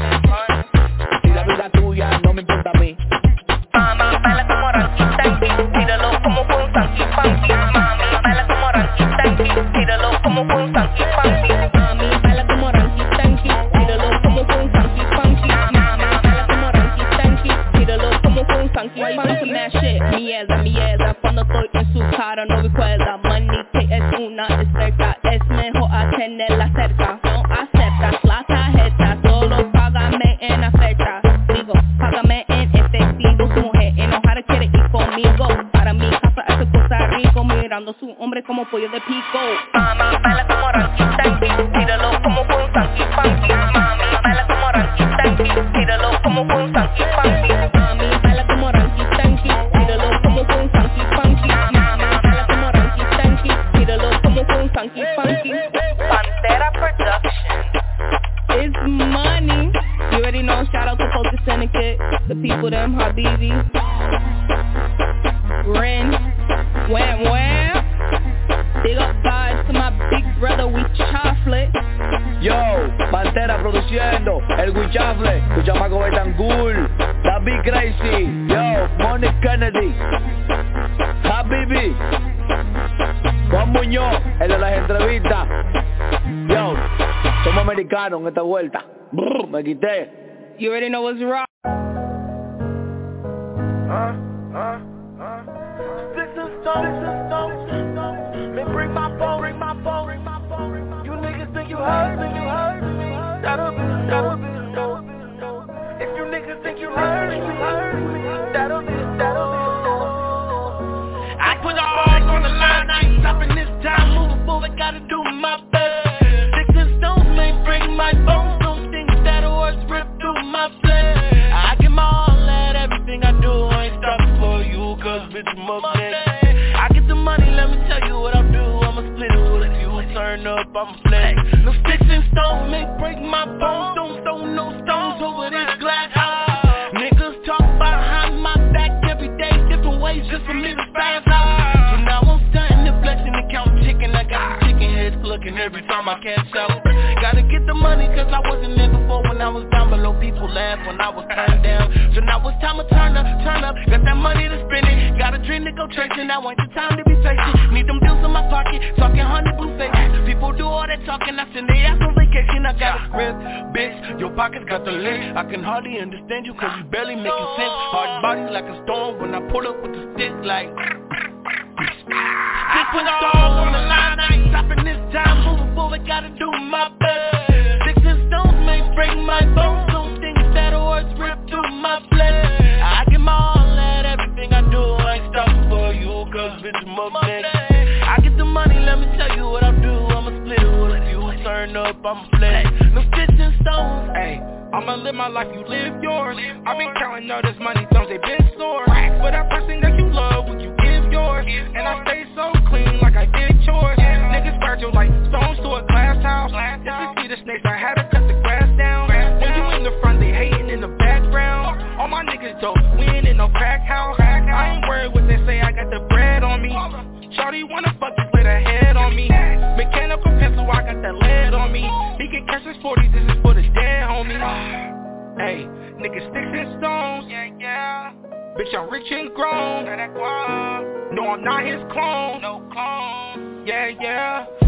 Si la vida tuya no me importa a mí. Mama, baila como Ranky Tanky, tíralo como un funky funky. Mami, baila como Ranky Tanky, tíralo como un funky funky. Mami, baila como Ranky Tanky, tíralo como un funky funky. Mami, baila como Ranky Tanky, tíralo como un funky funky. Why you talking mad shit? Mierda, mierda, cuando estoy en su cara no recuerda. Money que es una experta, es mejor a tenerla cerca. No aceptas la tarjeta, solo págame en la fecha. Digo, págame en efectivo, su mujer enojada quiere ir conmigo. Para mi casa es Costa Rico, mirando a su hombre como pollo de pico. Mama, baila como Ranky Tanky, tíralo como un funky funky. Mami, baila como Ranky Tanky, tíralo como un funky funky. Mami, baila como Ranky Tanky, tíralo como un funky funky. Mami, baila como Ranky Tanky, tíralo como un funky funky. Pantera Production. It's money. You already know, shout out to Focus Syndicate, the people them Habibi, Ren, Wham Wham. Big up vibes to my big brother, we chocolate. Yo, Pantera produciendo, el Wichafle, tu chamaco Betancourt, David Crazy, yo, Money Kennedy, Habibi, Juan Muñoz, el de las entrevistas. Yo, somos americanos en esta vuelta. Brr, me quité. You already know what's wrong. Uh, uh, uh. Sticks and stones, sticks and stones. Me bring my phone, bring my phone, bring my phone. You niggas think you heard me, you heard me. That'll be, that'll be, that'll be. If you niggas think you heard me, you heard me. That'll be, that'll be. I put all on the line, I ain't stopping this time. Moving forward, gotta do my best. Sticks and stones may break my bones. Don't think that horse rip through my flesh. I give my all at everything I do. I ain't stopping for you, cause bitch, I'm up next. I get the money, let me tell you what I do. I'ma split it with you, turn up, I'ma flex. No sticks and stones may break my bones. Don't throw no stones over this glass house. Niggas talk behind my back every day, different ways just for me to spaz out. So now I'm stunting the flexing and counting chicken. I got the chicken heads clucking every time I cash out. Gotta get the money cause I wasn't there before when I was down below. People laugh when I was turned down. So now it's time to turn up, turn up. Got that money to spend it. Got a dream to go chasing. Now ain't the time to be patient. Need them deals in my pocket, talking honey blue faces. People do all that talking, I send they ass on vacation. I got a grip, bitch, your pockets got the lid. I can hardly understand you cause you barely making sense. Hard body like a storm when I pull up with the stick like Six put all on the line, I ain't stopping this time. Moving forward, gotta do my best. Sticks and stones may break my bones. Don't think that horse rip through my flesh. I give my all at everything I do. I ain't stopping for you, cause bitch, I'm up next. I get the money, let me tell you what I do. I'ma split it with you, turn up, I'ma flex. No sticks and stones, ayy. I'ma live my life, you live yours. I've been counting all this money, thumbs they been sore. For that person that you love, would you give yours? And I stay so clean like I did chores. Niggas fragile like stones to a glass house. If you see the snakes, I had to cut the grass down. When you in the front, they hating in the background. All my niggas dope, we ain't in no crack house. I ain't worried what they say, I got the bread on me. Shawty wanna fuck, just lay the head on me. Make I'm rich and grown. No, I'm not his clone. No clone. Yeah, yeah.